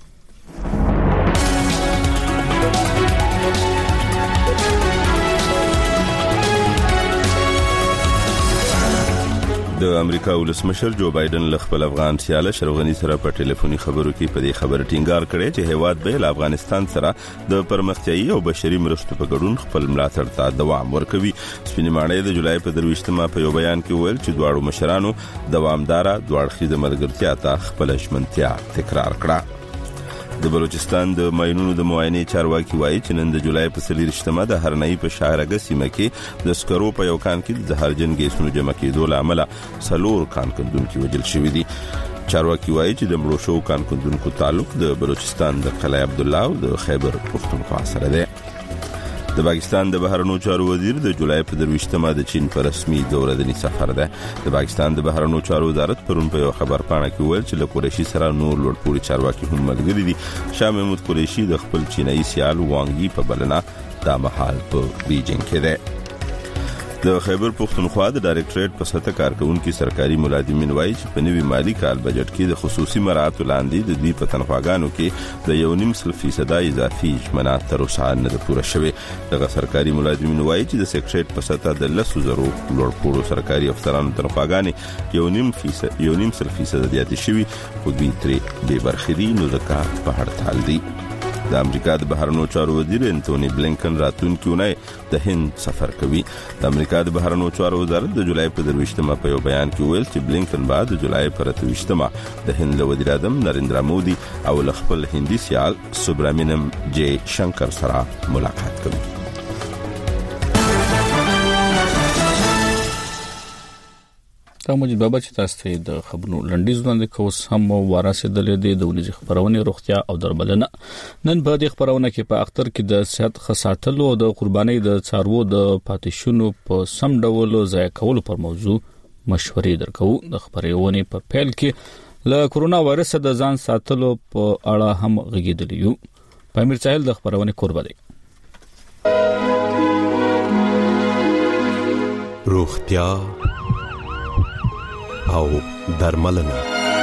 د امریکا ولسمشر جو بایدن له خپل افغان سیاله اشرف غنی سره په ټلیفوني خبرو کې په دې خبره ټینګار کړی چې هیواد به له افغانستان سره د پرمختیايي او بشري مرستو په ګډون خپل ملاتړ ته دوام ورکوي. سپینې ماڼۍ د جولای په 23مه په یو بیان کې ویل چې دواړو مشرانو دوامدار دوړخیزه ملګرتیا ته خپل ژمنتیا تکرار کړه. د بلوچستان د ماینونو د معاینې چارواکي وایي چې نن د جولای په 23مه د هرنۍ په شاهرګه سیمه کې د سکرو په یو کان کې د زهرجن ګیسونو جمع کېدو له امله 4 کان کندونکو وژل شوي دي. چارواکي وایي چې د مړو شوو کان کندونکو تعلق د بلوچستان د قلعه عبدالله او د خیبر پختونخوا سره دی. د پاکستان د بهرنیو چارو وزیر د جولای په 23مه د چین په رسمي دورهدني سفر ده. د پاکستان د بهرنیو چارو وزارت پرون په یو خبر پاڼه کې ویل چې له قریشي سره نور لوړپوړي چارواکي هم ملګري دي. شاه محمود قریشي د خپل چینایي سیال وانګ یي په بلنه د مهال په بیجینګ کې ده. د خیبر پختونخوا د ډایریکټریټ په سطح کارکونکو سرکاري ملازمین وایي چې په نوي مالی کال بجټ کې د خصوصي مراعات لاندې د دې په تنخواګانو کې د 1.5% اضافي ژمنه تر اوسه نه پوره شوې. دغه سرکاري ملازمین وایي چې د سیکریټریټ په سطح د 10,000 لوړپوړو سرکاري افسرانو تنخواګانې 1.5% زیاتې شوې خو دوی ترې بې برخې دي نو ځکه په هړتال دي. د امریکا د بهرنیو چارو وزیر انټونی بلینکن راتلونکي اونۍ د هند سفر کوي. د امریکا د بهرنیو چارو وزارت د جولای په 23مه په یو بیان کې ویل چې بلینکن بعد د جولای پر 23مه د هند وزیر اعظم نریندرا مودي او خپل هندي سیال سوبرامینم جے شنکر سره ملاقات کوي. دا مجید بابا چې تاسو ته د خبرونو لنډیز وړاندې کوم هم وارسېدلې د ولې خبرونه روغتیا او درملنه. نن په دې خبرونه کې په اختر کې د صحت خساتلو او د قرباني د څارو د پاتیشونو په سم ډول ځای کولو پر موضوع مشورې درکو. د خبرونه په پیل کې له کورونا وایرس د ځان ساتلو په اړه هم غږیدلی یو. پامیر چاهل د خبرونه قربا دی. روغتیا او درملنه.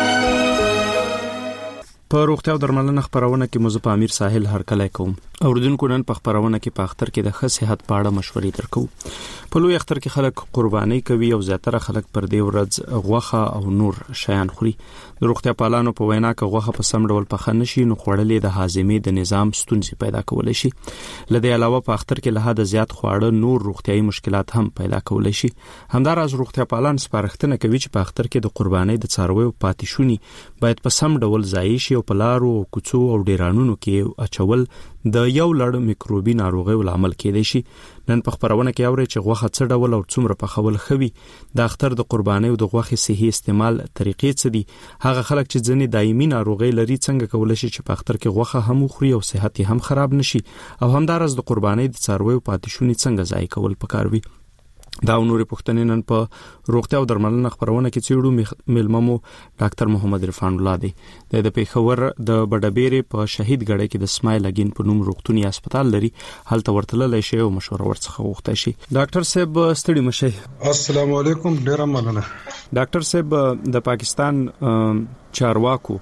په روغتیا او درملنه خبرونه کې مزه په امیر ساحل هرکلی کوم. اوردونکو نن په خبرونه کې په اختر کې د ښه صحت په اړه مشورې درکو. په لوی اختر کې خلک قرباني کوي او زیاتره خلک پر دې ورځ غوښه او نور شیان خوري. د روغتیا پالانو په وینا کې غوښه په سم ډول پخه نشي نو خوړلې د هاضمې د نظام ستونزې پیدا کولای شي. لدې علاوه په اختر کې له حد زیات خواړه نور روغتیايي مشکلات هم پیدا کولای شي. همداراز روغتیا پالان سپارښتنه کوي چې په اختر کې د قرباني د څارویو پاتیشونی باید په سم ډول ځای شي او په لارو او کوڅو او ډیرانونو کې اچول د یو لړ میکروبي ناروغیو لامل کېدای شي. نن په خبرونه کې اوري چې غوښه څه ډول او څومره پخول خوي. د اختر د قرباني او د غوښې صحي استعمال طریقې څه دي؟ هغه خلک چې ځنې دایمي ناروغي لري څنګه کولای شي چې په اختر کې غوښه هم خوري او صحت هم خراب نشي؟ او همدارس د قرباني د څارویو پاتیشونی څنګه ځای کول پکاروي؟ دا نورې پوښتنې نن په روغتیا او درملنه خبرونه کې چیرډو ملممو ډاکټر محمد عرفان الله دی. د پیښور د بډبېرې په شهید ګړی کې د اسماعیل اگین په نوم روغتونی هسپتال لري. هلته ورتللی شي او مشوره ورڅخه غوښتای شي. ډاکټر صاحب ستړي مشي. السلام علیکم. ډیر مننه. ډاکټر صاحب د پاکستان چارواکو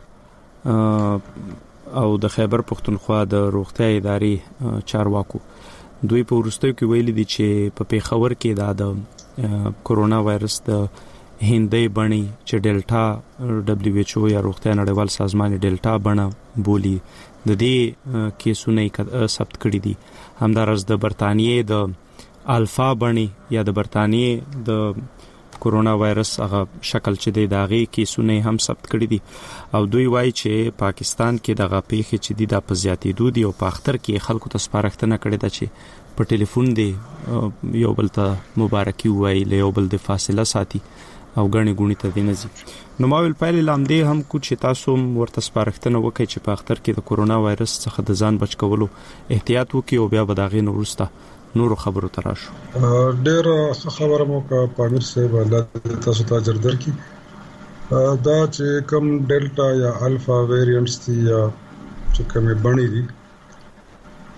او د خیبر پختونخوا د روغتیا ادارې چارواکو دوی په ورستیو کې ویلي دي چې په پیښور کې د کورونا وایرس د هندۍ بڼي چې ډیلټا WHO یا روغتیا نړیوال سازمان ډیلټا بڼه بولی د دې کیسونه ثبت کړي دي. همدارس د برتانیې د الفا بڼي یا د برتانیې د کورونا وایرس هغه شکل چې د داغي کیسونه هم ثبت کړي دي او دوی وایي چې پاکستان کې دغه پیښې چې د په زیاتېدو دي او په اختر کې خلکو ته سپارښتنه کړې ده چې په ټلیفون دی یو بل ته مبارکي وایي له یو بل د فاصله ساتي او غني ته دی نزي. نو ما ویل پایله لامدې هم کو چې تاسو ورته سپارښتنه وکړي چې په اختر کې د کورونا وایرس څخه د ځان بچ کولو احتیاط وکړي او بیا به داغې نو ورسته نورو خبرو تراشو. ډېر خبره مو کا پامیر صاحب الله تاسو ته اجر درکړي. دا چې کوم ډیلټا یا الفا ویریانټس دي یا چې کومه بڼې دي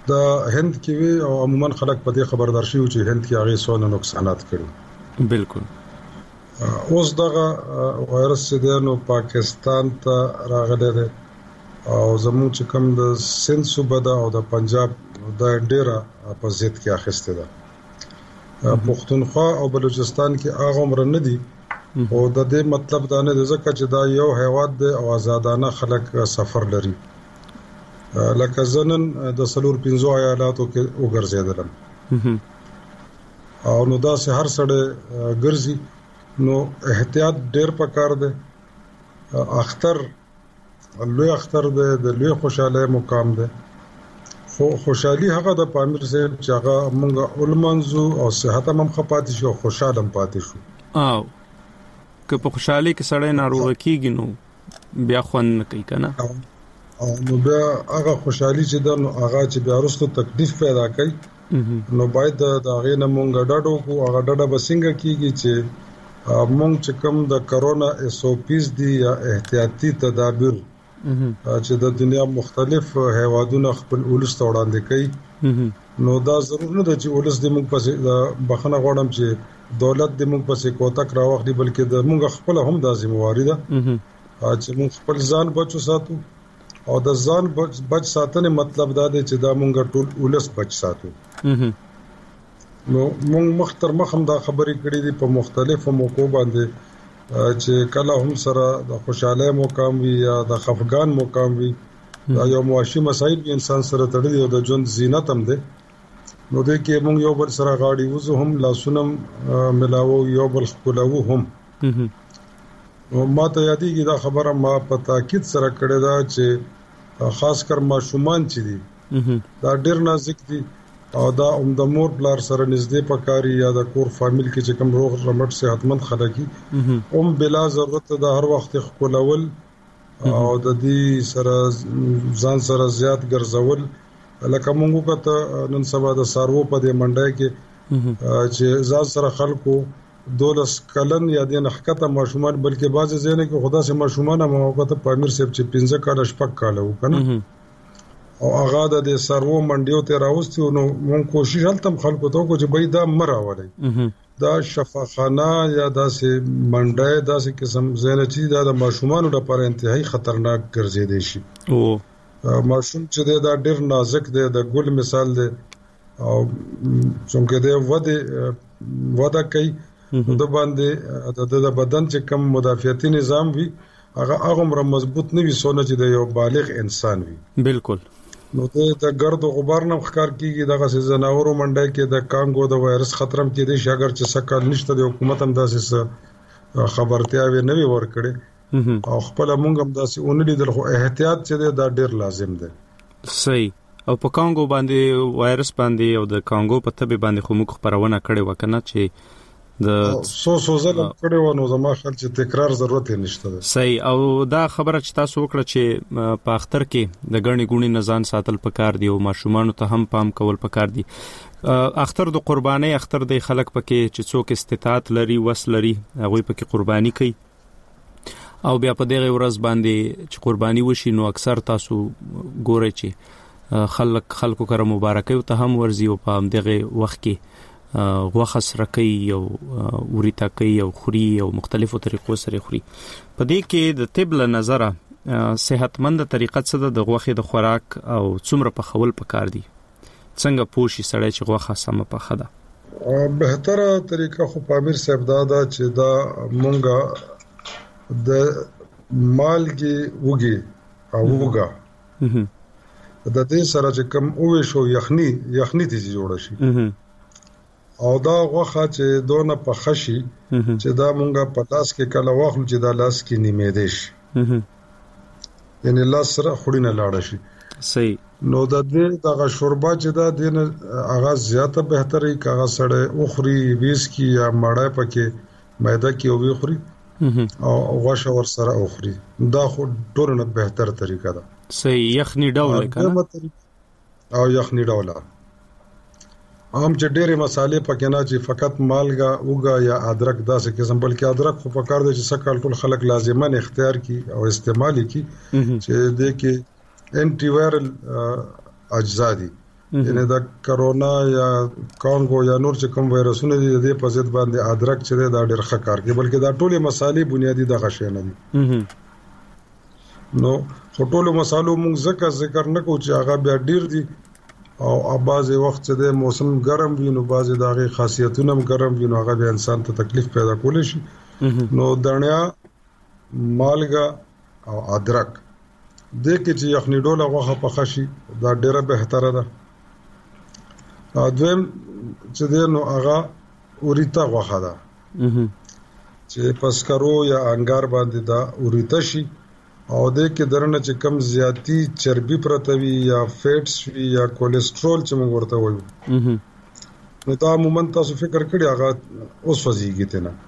د هند کې وی او عموما خلک په دې خبردار شي چې هند کې هغه څونه نقصانات کړي. بالکل. اوس دغه وایرس چې نو پاکستان ته راغلی دی او زموږ چې کوم د سند صوبه ده او د پنجاب د ډیره په ضد کې اخیسته ده. پښتونخوا او بلوچستان کې هغه عمر نه دي او د دې مطلب دا نه دی ځکه چې دا یو هیواد دی او آزادانه خلک سفر لري. لکه زنن د سلور 15 ایالاتو کې وګرځیدل او نو دا سه هر سړی ګرځي نو احتیاط ډیر پکار دی. اختر لوی اختر دی د لوی خوشاله مقام دی خو خوشحالي هغه د پامیر سره چې هغه موږ علمانزو او صحت هم خپاتې شو خوشاله هم پاتې شو. او که په خوشحالي کې سړی ناروغ کیږي نو بیا خوند نه کوي کنه او نو بیا هغه خوشحالي چې د هغه چې بیا وروسته تکلیف پیدا کوي نو باید د هغه نه مونږ ډاډو کو هغه ډاډه بسنګ کیږي چې مونږ چې کوم د کرونا SOPs دي یا احتیاطي تدابیر چې د دنیا مختلف هیوادونو خپل اولس ته وړاندې کوي نو دا ضرور نه ده چې اولس د مونږ پسې بخنه غواړم چې دولت د مونږ پسې کوتک راوخلي بلکې د مونږ خپل هم د ذمہواری ده چې مونږ خپل ځان بچو ساتو او د ځان بچ ساتنه مطلب دا دی چې دا مونږ ټول اولس بچ ساتو. نو مونږ مختر مخم دا خبرې کړې دي په مختلفو موقعو باندې چې کله هم سره د خوشاله مقام وي یا د خفقان مقام وي دا یو معاشي مسایل انسان سره تړلي او د ژوند زینت هم ده. نو دې کې مونږ یو بل سره غاړي وزو هم لاسونم ملاو یو بل خپلو هم نو ما ته یادېږي دا خبره ما په تاکید سره کړې ده چې خاص کر ماشومان چې دي دا ډېر نازک دي او دا د مور بلار سره نږدې پکاري یا د کور فامیل کې چې کوم روغ رمټ صحتمند خلک بلا ضرورت د هر وخت خپلول او د دې سره ځان سره زیات ګرځول لکه موږ کته نن سبا د سارو په دې منډه کې چې ځان سره خلکو 12 کلن یا د نحکته ماشومان بلکې بعض ځینې کې خدا سي ماشومان هم وخت پامیر صاحب چې 15 کال شپږ کال وکنه او هغه د سارو منډیو ته راوستي نو مونږ کوشش هلته خلکو ته کو چې بای دا مراولي دا شفاخانه یا داسې منډه داسې قسم زینه چې د ماشومان لپاره انتهایی خطرناک ګرځیدي شي. او ماشوم چې دا ډیر نازک دی د ګل مثال دی او څنګه دی وده کوي د باندې د بدن چې کم مدافعتي نظام وي هغه مضبوط نه وي سونه چې د یو بالغ انسان وي. بالکل. نو د ګرد او غبار نه ښکار کیږي دغه زناورو منډه کې د کانګو د وایرس خطرم کې د شاګر چې سکه نشته د حکومت هم داسې خبرتیا وی نه ورکړي او خپل مونږ هم داسې اونلي د احتیاط چې دا ډیر لازم دی. صحیح. او په کانګو باندې وایرس باندې او د کانګو په تبه باندې خو موږ خبرونه کړې وکنه چې د سو ځله کړي ونه زما خل چې تکرار ضرورت نشته. صحیح. او دا خبره چې تاسو وکړه چې په اختر کې د غړنی ګونی نزان ساتل پکار دی او ماشومان ته هم پام کول پکار دی. اختر د قرباني اختر د خلک پکې چې څوک استطاعت لري وس لري هغه پکې قرباني کوي او بیا په دغه ورځ باندې چې قرباني وشي نو اکثر تاسو ګورئ چې خلکو کره مبارکي ته هم ورزي او په دغه وخت کې غوخه سره کوي او وريتا کوي او خوري او مختلفو طریقو سره خوري. په دې کې د طب له نظره صحتمند طریقه څه ده د غوخه د خوراک او څومره په خول پکار دي څنګه پوښي سړی چې غوخه سم په خده بهتره طریقه خو پامیر صاحب دا چې دا مونږه د مالګي وګي او وګا د دې سره چې کوم اوې شو یخنی دي جوړ شي او دا غوخه چې دونه په خشي چې دا مونږه په لاس کې کله واخلو چې دا لاس کې نیمه دیش یعنی لاس سره خورینه لاړ شي. صحیح. نو د دې دغه شوربا چې دا دینه اغاز زیاته بهتري کاغه سره اوخري ویس کی یا مړای پکې مېدا کې او ویخري او غوښه ور سره اوخري دا خو ډورنه بهتر طریقه ده. صحیح. یخنی ډول کنه او یخنی ډول عام چې ډېرې مصالې پکې نه چې فقط مالګه اوګه یا ادرک داسې قسم بلکې ادرک خو پکار دی چې سکه ټول خلک لازمان اختیار کی او استعمالي کی چې د کې انټي وایرل اجزا دي یعنی د کرونا یا کانګو یا نور چې کوم وایرسونه دي د په ضد باندې ادرک چې دا ډېر ښه کار کوي، بلکې دا ټولې مسالې بنیادی دغه شی نه دي. نو ټولو مسالو موږ ذکر نه کوو چې هغه بیا ډېر دي او بعضې وخت چې د موسم ګرم وي نو بعضې د هغې خاصیتونه هم ګرم وي نو هغه بیا انسان ته تکلیف پیدا کولی شي. نو دڼیا، مالګه او ادرک دې کې چې یخني ډوله غوښه پخه شي دا ډېره بهتره ده. دویم چې دی نو هغه اوریته غوښه ده چې په سکرو یا انګار باندې دا اوریته شي او دې کې درنه چې کم زیاتی چربي پرته وي یا فیټس وي یا کولیسټرول چې موږ ورته وایو نو دا عموما تاسو فکر کړی هغه اوس وځيږي ته نه.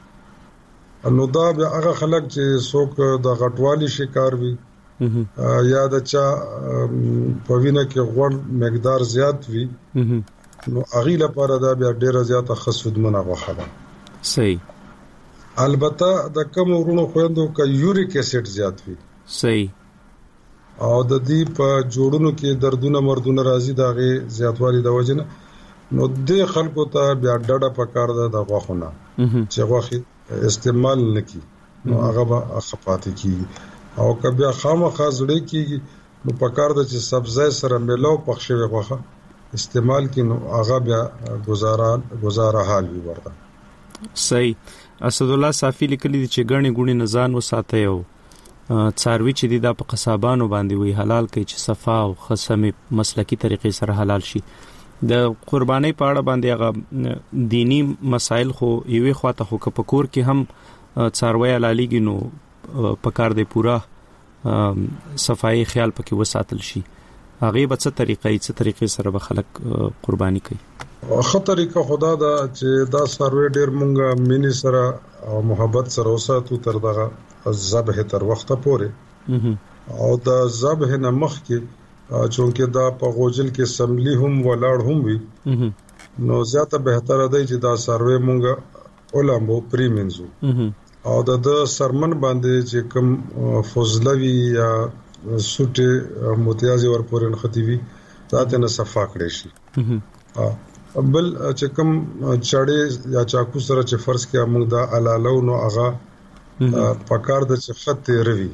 نو دا بیا هغه خلک چې څوک د غټوالي شکار وي یا د چا په وینه کې غوړ مقدار زیات وي نو هغه لپاره دا بیا ډیره زیاته خصودمنه غوښه ده. صحیح. البته د کوم ورونو خويندو کا یوریک اسید زیات وي. صحیح. او د دې په جوړونو کې دردونه مردونه راځي داغه زیاتوالي د وجنه نو د خلکو ته بیا ډډه پکار ده د غوښونه چې غوښه استعمال نکي نو هغه به خپاتې کیږي او کبه خامخا زړه کیږي نو پکار ده چې سبزی سره ملو پخښوي غوښه استعمال کینو هغه بیا گزاره حال وي ورته. صحیح. اسد الله صافی لیکلی چې غني غونی نزان وساته یو څاروي چې د په قصابانو باندې وی حلال کوي چې صفا او خصمه مسلکی طریقې سره حلال شي. د قرباني په اړه باندې هغه دینی مسائل خو یوې خواته خو کپکور کې هم څاروي حلاليږي نو پکار دی پورا صفای خیال پکې وساتل شي. هغه به څه طریقې سره به خلک قرباني کوي؟ خو طریقه خدا دا چې دا سروي ډیر مونږه مینی سره او محبت سره وساتو تر دغه ذبح تر وخته پورې او دا ذبح نه مخ کې چونکه دا په غوجل کې سملی هم ولاړ هم وي نو زیاته بهتره دی چې دا سروي مونږه اولمبو پریمنزو او د سرمن باندې چې کوم فوزلوي یا سوټه متیازي ورپورن ختیوي ذات نه صفا کړی شي. بل چې کوم چاړې یا چاکو سره چې فرض کې موږ دا علالو نو هغه پکار د چې خط روي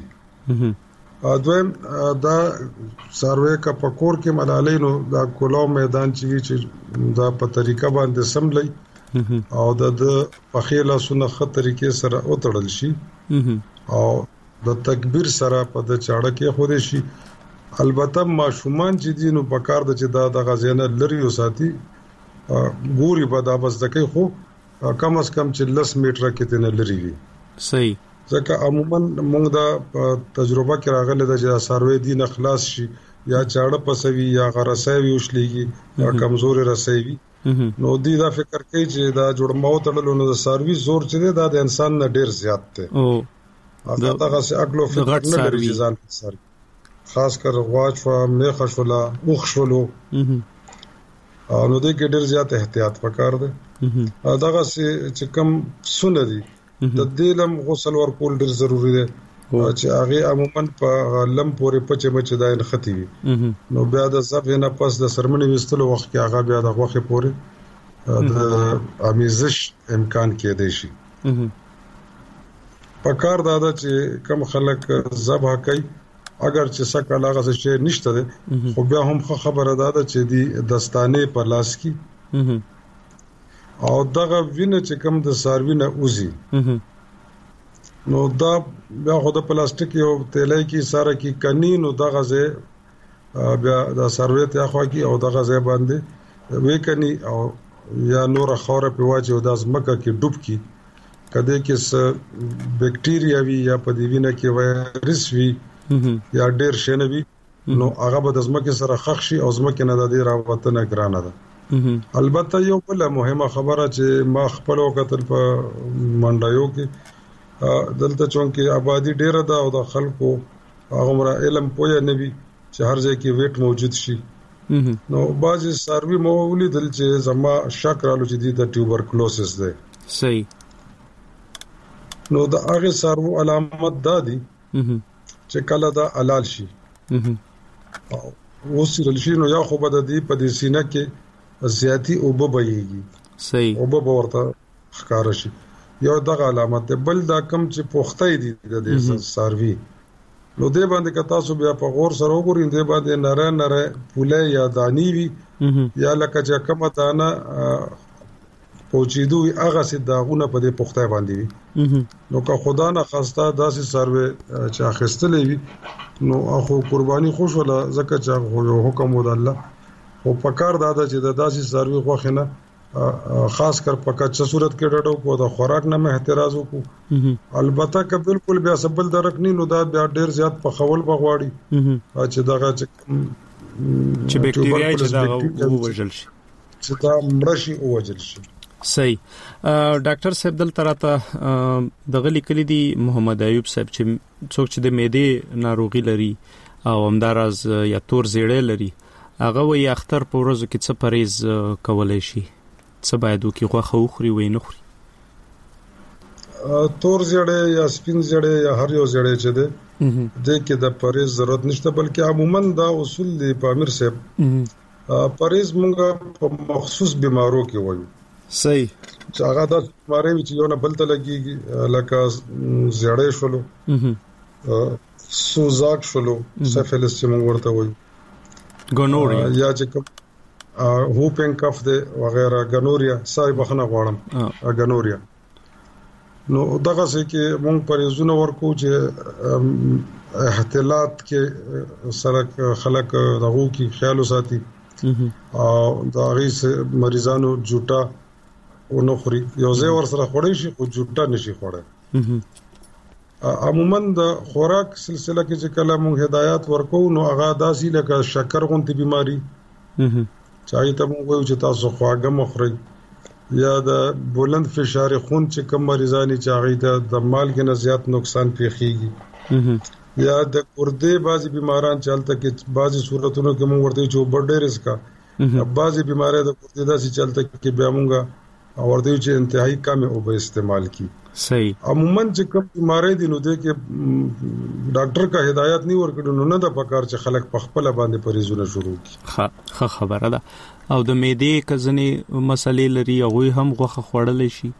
دویم دا سروي کا پکور کې ملالې نو دا کولاو میدان چې دا په طریقه باندې سملې او د پخېلا سونه خط طریقې سره اوتړل شي او د تکبیر سره په د چاړه کې خوده شي. البته ماشومان چې دینو پکار د چې دا د غزینه لري او ساتي ګوري په دا بس دکې خو کم از کم چې 10 میټر کې تنه لري وي. صحیح. ځکه عموما موږ دا تجربه کې راغله د چې سروي دین اخلاص شي یا چاړه پسوي یا غرسوي وشلېږي یا کمزوري رسوي نو دې دا فکر کوي چې دا جوړماو تړلو نو د سروي زور چې دا د انسان نه ډیر زیات دی او دا غس اګلو فکر نه لري ځان سر خاص کر غواچ و میخه شولا اوخ شولو نو دې کې ډیر زیات احتیاط وکړ دي. دا غس چې کم سونه دي د دلم غسل ورکول ډیر ضروری دی چې هغه عموما په لم پورې پچې مچ داین ختی وي نو بیا د ذبح نه پس د سرمنې وستلو وخت کې هغه بیا د غوخه پورې د امیزش امکان کې دی شي. پکار دا چې کم خلک ذبح کوي اگر چې سکه لاغه څه نشته ده خو بیا هم خبره ده چې دی دستانه په لاس کې او دغه وینه چې کم د ساروی نه اوزي نو دا بیا خو د پلاستیک یو تیلای کې ساره کې کني نو دغه ځای بیا د سروي ته خو کې او دغه ځای باندې وې کني او یا نور خوره په واچو د ازمکه کې ډوب کی کده کې بکټیریا وی یا په دی وینه کې وایرس وی یا ډیر شنه وی نو هغه به د ازمکه سره خښ شي او ازمکه نه د دې راوتنه ګرانه ده. البته یو بل مهمه خبره چې ما خپل وخت په منډایو کې دلته چونکه آبادی ډیره ده او د خلکو هغه علم پوهه نه وي چې هر ځای کې ویټ موجود شي نو بعضی سروي مولي دل چې زما شک رالو چې د ټیوبرکلوسس ده. صحیح. نو د هغه سارو علامت دا دي چې کله دا حلال شي او وسیرل شي نو یا خو به د دې په دې سینه کې زیاتی او بهيږي صحیح او به ورته ښکار شي یو دغه علامت ده. بل دا کم چې پوښتې دي د دې ساروي نو دې باندې که تاسو بیا په غور سره وګورئ دې باندې نره پوله یا دانی وي یا لکه چې کومه دانه پوچیدو هغه سي داغونه په دې پوښتې باندې وي نو که خدا نه خواسته داسې سروي چې اخستلې وي نو اخو قرباني خوش ولا زکه چې حکم ود الله او پکار دادا چې د داسې سروي خوخنه خاص کر په کچه صورت کې ډډو کو د خوراک نه احتراز وکړو البته که بالکل بیا سبل درکنی نو دا بیا ډیر زیات په خول بغواړي چې دغه چې بکټیریا چې دا ووجل شي چې دا مرشي ووجل شي. صحیح. ډاکټر صاحب دلته راته دغه لیکلي دي محمد ایوب صاحب چې څوک چې د معدې ناروغي لري او همدارز یا تور زیړی لري هغه وي اختر په ورځو کې څه پرهیز کولای شي څه باید وکړي غوښه وخوري وای نه خوري؟ تور زیړی یا سپین زیړی یا هر یو زیړی چې ده د کې د پرهیز ضرورت نشته بلکې عموما دا اصول دی په امیر صاحب پرهیز مونږه په مخصوص بیمارو کې وایو. صحیح. چې هغه د بیماری چې یو نه بل ته لګيږي لکه زیړی شولو سوزاک شولو سفلس چې مونږ ورته وایو ګونوریا یا چې هوپینګ کف ده وغیرہ ګنوریا سای بخنه غواړم ګنوریا نو دغه څه کې مونږ پرېزونه ورکو چې احتیاط کې سره خلک دغه کې خیال وساتي او دا غیس مریضانو جوټا او نو خوري یو ځای ور سره خوړی شي او جوټا نشي خوړی. عموما د خوراک سلسله کې چې کله مونږ هدایت ورکو نو هغه داسي لکه شکر غونډي بيماري چای ته مونږ وایو چې تاسو خواږه مخورئ یا د بلند فشار خون چې کوم مریضانی چې هغه د مالګې نه زیات نقصان پیښیږي یا د ګردې بعضی بیماران چلته کې بعضی صورتونو کې مونږ ورته چې وبډ رسکا بعضی بیماری د ګردې داسې چلته کې بیا مونږه ورته چې انتهایی کم او به استعمال کی. صحیح. عموما چې کوم بیماری دي نو د کې ډاکټر کا هدایت نه ورکړي نو نه د پکار چې خلک په خپل باندې پریزونه شروع کی. خبره ده. او د معدې کزنی مسلې لري هغه هم غوښه خوړل شي.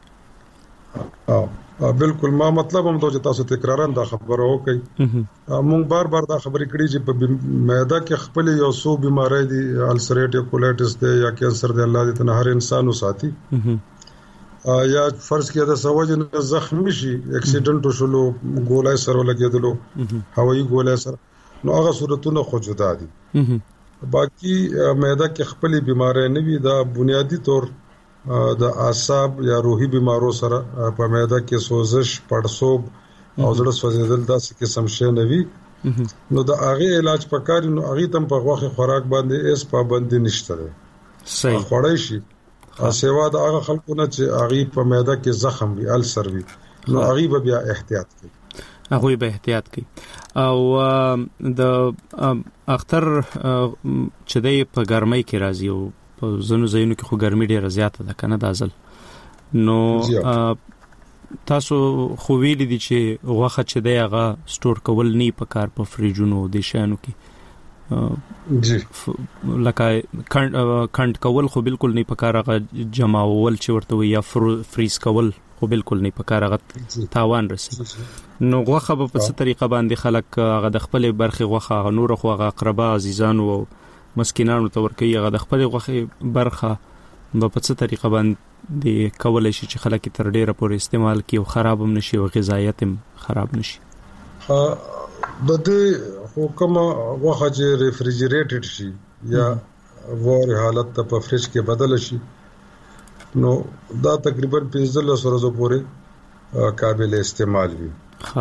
بالکل ما مطلب هم ته تاسو تکرارن دا خبره وکي مونږ بار دا خبرې کړې چې په معده کې خپل یو څو بیماری دي السریټیو کولیټس دی یا کینسر دی الله دې ته هر انسان وساتي یا فرض کړه د سوجن زخمی شي اکسیډنټ وشلو ګولای سره لګیدلو هوایي ګولای سره نو هغه صورتونه خو جدا دي. باقي معده کې خپل بیماری نه وي دا بنیادی طور د اعصاب یا روحي بیمارو سره په معده کې سوزش پړسوب او زړه سوځیدل داسې قسم شي نه وي نو د هغه علاج پکاري نو هغه تم په غوښه خوراک باندې اس پابندي نشته ده. صحیح. خوړای شي سیوا د هغه خلکو نه چې هغه په معده کې زخم وي السر وي نو هغه بیا احتیاط کوي. هغه به احتیاط کوي او د اختر چې د په ګرمۍ کې راځي او په زنو زینو کې خو ګرمي ډیره زیاته ده کنه د ازل نو تاسو خو ویل دي چې غوښه چې د هغه سٹور کول نه پکار په فریجونو د شانو کې جی لکه کند کول خو بالکل نه پکار هغه جماول چې ورته وي یا فریز کول خو بالکل نه پکار هغه تاوان رسي نو غوښه په څه طریقه باندې خلک هغه د خپل برخه غوښه نور خو هغه اقربا عزیزانو او مسکینانو ته ورکوي هغه د خپل غوښه برخه په څه طریقه باندې کولای شي چې خلک تر ډیره پورې استعمال کړي او خراب هم نشي او غذایت هم خراب نشي. د دې حکم غوښه چې ریفریجریټډ شي یا وور حالت ته په فریج کې بدل شي نو دا تقریبا 15 ورځې پورې قابل استعمال وي.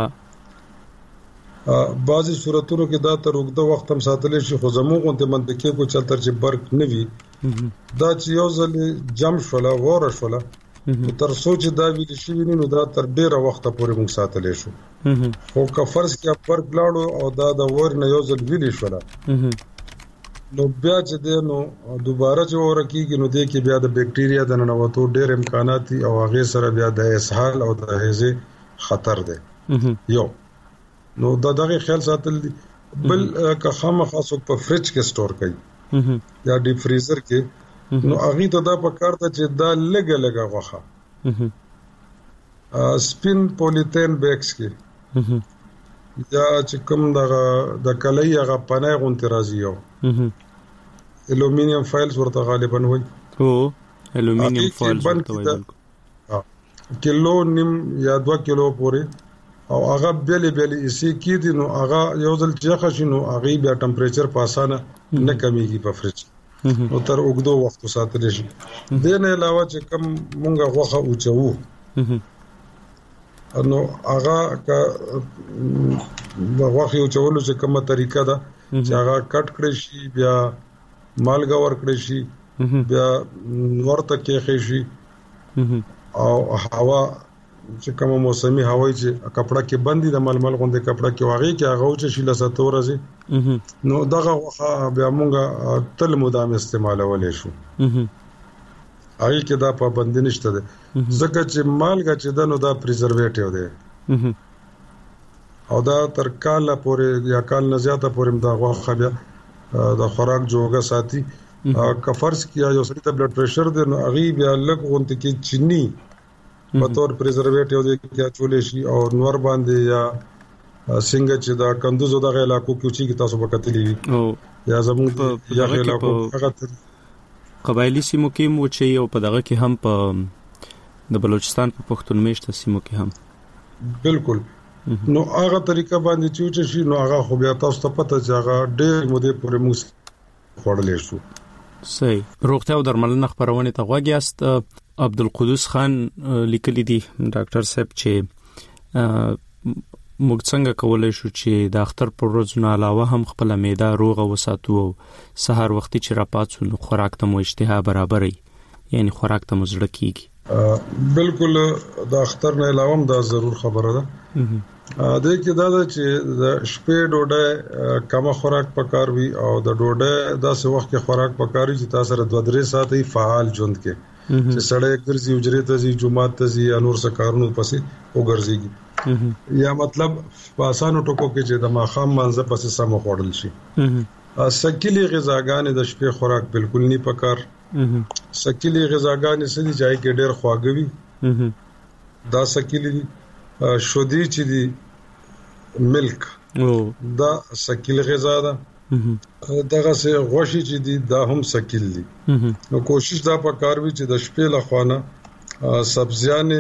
بعضی صورتونو کې دا تر وګړو وخت هم ساتل شي خو زموږ ته منطقي کو چل تر چې برق نه وي دا چې یو ځل جم شولا وره شولا تر سوچ دا ویل شي نو دا تر ډیره وخت پورې موږ ساتل شو خو که فرض کې برق لاړو او دا د ور نه یو ځل ویل شولا نو بیا چې د نو دوباره چې ورکیږي نو د کې بیا د بکټیریا د ننوتو ډېر امکانات او هغه سره بیا د اسهال او د هیزه خطر ده یو نو دا دغه خیال ساتل دي بل که خامخاسو په فریج کې سٹور کوي یا ډیپ فریزر کې نو هغه ته دا پکار ته چې دا لګه غوخه سپین پولیتین بیگز کې یا چې کوم د کلي هغه پناه غونتی راځي یو الومینیم فایلز ورته غالبا وایي الومینیم فایلز ورته وایي کیلو نیم یا 2 کیلو پورې او هغه بیل اسی کې دي نو هغه یو ځل چې خشنو هغه بیا ټمپریچر په اسانه نه کمیږي په فریج او تر وګدو وخت ساتل شي دنه علاوه چې کم مونږه غوخه اوچو نو هغه کا غوخه اوچولو چې کومه طریقه ده چې هغه کټ کړی شي بیا مالګه ور کړی شي بیا ورته کې شي او هوا چې کومه موسمي هوای چې کپڑا کې بندي د ململ غوندې کپڑا کې واغې کې هغه چې شیله ستور راځي نو دغه وخه بیا مونږه تل مدام استعمالولې شو هغه کې دا پابند نشته ده ځکه چې مالګه چې دنو دا پریزرویټیو ده او دا تر کاله پورې یا کال نه زیاته پورې دا وخه بیا د خوراک جوګه ساتي کفرس کیا یو سړی ته بلډ پريشر ده نو هغه بیا لږ غونډه کې چینی په تور پریزرویټیو دې کې چولې شي او نور باندې یا څنګه چې دا کندوزو د علاقو کې چې تاسو وکړلې یا زموږ یا علاقو هغه قبایلی سیمو کې مو چې یو په دغه کې هم په د بلوچستان په پښتون میشته سیمو کې هم بالکل نو هغه طریقه باندې چې شي نو هغه خو بیا تاسو ته پته چې هغه ډېر مودې پورې موږ خورلې شو صحیح روغتیا او درملنه خبرونه ته غوږیاست عبدالقدوس خان لیکلی دی ډاکټر صاحب چې موږ څنګه کولای شو چې د اختر پر ورځ نه علاوه هم خپل معده روغه وساتو او سحر وختي چې راپاتو نو خوراک ته مو اشتها برابرې یعنی خوراک ته مزړه کیږي بالکل د اختر نه علاوه هم دا ضرور خبره ده د کې دا چې د شپې ډوډۍ کم خوراک پکار وي او د ډوډۍ داسې وخت کې خوراک پکاري چې تاسو سره 2-3 ساعتې فعال ژوند کې چې سړی ګرځي وجري ته ځي جمعه ته ځي انور سکارونو پسې وګرځيږي یا مطلب په اسانو ټکو کې چې د ماخام منځ پسې سم خوړل شي سکیلی غذاګانې د شپې خوراک بالکل نه پکار سکیلی غذاګانې سړي ځای کې ډېر خواږوي دا سکیلی شودي چې دی ملک دا سکیل غذا ده دغه سه غوشي چې دی دا هم سکیل دي نو کوشش دا پکار وي چې د شپې لخوانه سبزیانه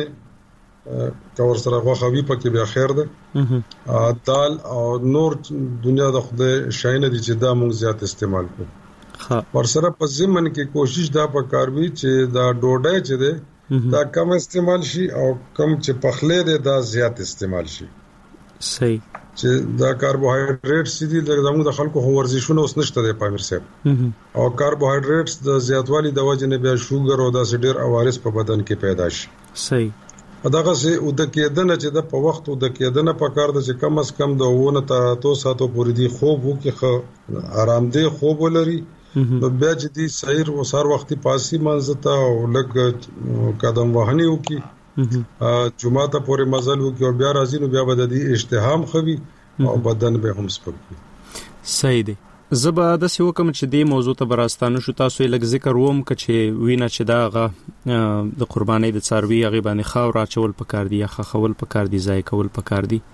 کور سره غوخوي پکې بیا خیر ده دال او نور دنیا د خدای شاینه دي چې دا موږ زیات استعمال کوو ور سره په ځمن کې کوشش دا پکار وي چې دا ډوډۍ چې ده دا کم استعمال شي او کم چې پخلې ده دا زیات استعمال شي صحیح چې دا کاربوهایډریټس دي زموږ د خلکو ورزشونه اوس نشته د پامیر صاحب او کاربوهایډریټس د زیاتوالي د وجې نه بیا شوګر او د سډیر اوارس په بدن کې پیدا شي صحیح دغه سه او د کېدنه چې د په وخت او د کېدنه په کار د چې کم از کم د 9 ساعتو پورې دی خوب وکي آرام دی خوب ولري نو بیا چې دی سحر او سار وختي پاسي منځته او لګ قدم وهنی وکي جمعه ته پورې مزل وکي او بیا راځي نو بیا به د اشتهام خوي او بدن به هم سپکوي صحیح دی زبا د سیو کوم چې دی موضوع ته براستانه شو تاسو لږ ذکر ووم چې وینا چې داغه د قربانۍ د څاروي هغه باندې خاور اچول پکار دی یا خول پکار دی ځای کول پکار دی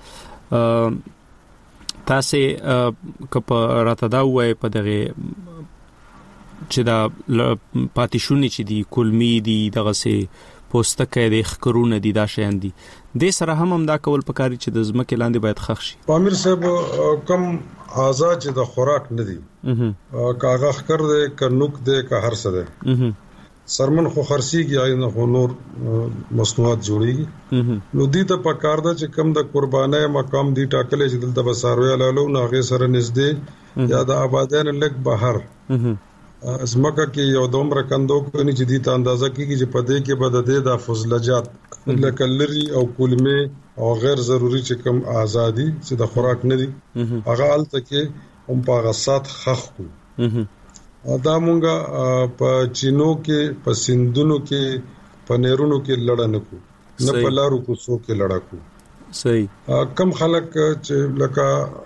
تاسو کپ راته دا وای په دغه چې دا پاتیشونی چې دی کلمی دی دغه سه پوستکه د خکرونه دي دا شیان دي د سره هم دا کول پکاري چې د زمکه لاندې باید خښ شي پامیر صاحب کم آزاد چې د خوراک نه دي کاغه خکر دې ک نوک دې ک هر څه دې سرمن خو خرسيږي یا نه نور مصنوعات جوړيږي نو دې ته پکار ده چې کم د قربانۍ مقام دی ټاکلې چې دلته بساروي لالو ناغه سره نږدې یا د آبادان لګ بهر ازمکه کې یو دومره کندو کوي چې دې ته اندازه کیږي چې په دې کې بد ده د فضلجات لکه لري او کلمه او غیر ضروری چې کم ازادي چې د خوراک نه دي هغه الته کې هم په غسات خخ کو دا مونږه په چینو کې په سندونو کې په نهرونو کې لړن کو نه په لارو کو سو کې لړا کو صحیح کم خلک چې لکه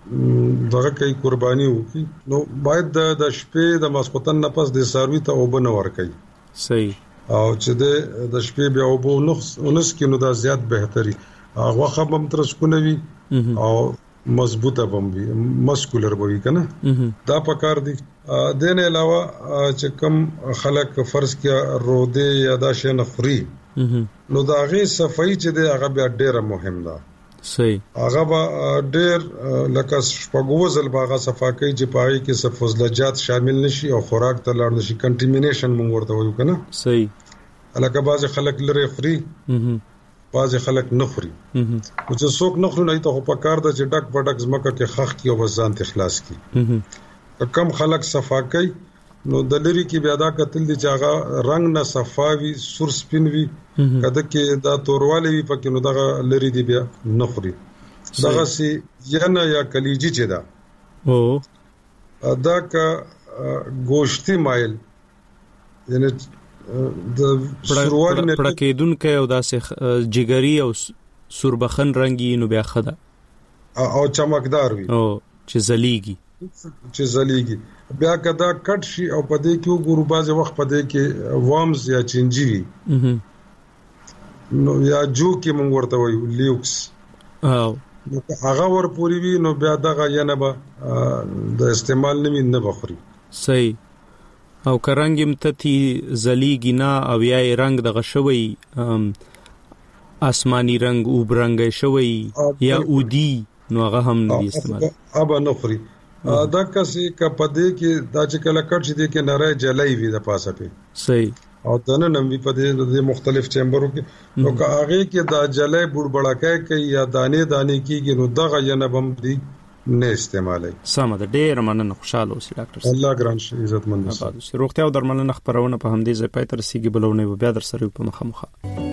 دغه کوي قرباني وکي نو باید د شپې د ماسختن نه پس د ساروي ته وبنه ور کوي صحیح او چې د شپې بیا وبو نس کې نو دا زیات بهتري هغه خبم تر سکونوي او مضبوطه بمبي مسکولر بوي کنه دا پکار دي دین علاوه چې کم خلک فرض کې روده یا دا شي نخري نو دا غي صفای چې د هغه بیا ډیره مهم ده صحیح هغه با ډیر لکه شپږوزل باغه صفاکۍ چې پای کې څه فضلجات شامل نشي او خوراک ته لاړ نشي کنټامینیشن مونږ ورته وایو کنه صحیح الکه باز خلک لري خري باز خلک نخري او چې څوک نخري نه ته په کار د چې ډک پټک زمکه کې خخ کی او ځان ته خلاص کی کم خلک صفاکۍ نو د لری کې بیا دا قتل دي چې هغه رنگ نه صفاوي سور سپینوي کده کې دا تورواله وي پکې نو دا لری دی بیا نخري دغه سي ینه یا کلیجی چې دا او دا کا گوشتي مایل یعنی د سروال نه پړکېدون کې او داسې جګری او سوربخن رنگي نو بیا خده او چمکدار وي او چې زلیږي بیا کدا کټ شي او پدې کې وګورو بازه وخت پدې کې وامز یا چنجي وي نو یا جو کې مونږ ورته وایو لیوکس نو هغه ور پوری وي نو بیا دغه یا نه به د استعمال نه بخوري صحیح او کرنګم ته زلیږي نه او یا رنگ دغه شوی آسمانی رنگ او برنګ شوی یا اودی نو هغه هم نه استعمال ابا نخري دا کسي کپدې کې دا چې کله کټ شي د کې نری جلای وي د پاسه په صحیح او دنه نم وی په د مختلف چیمبرو کې نو که هغه کې دا جلای بوډ بڑکای کوي یا دانه کېږي نو دغه ینه بم دي نه استعمالي سم ده ډیر مننه خوشاله اوسې ډاکټر الله ګران شي عزت مند اوسه روغتیا او درملنه خبرونه په همدې ځای پای تر سیګي بلونه بیا در سره په مخه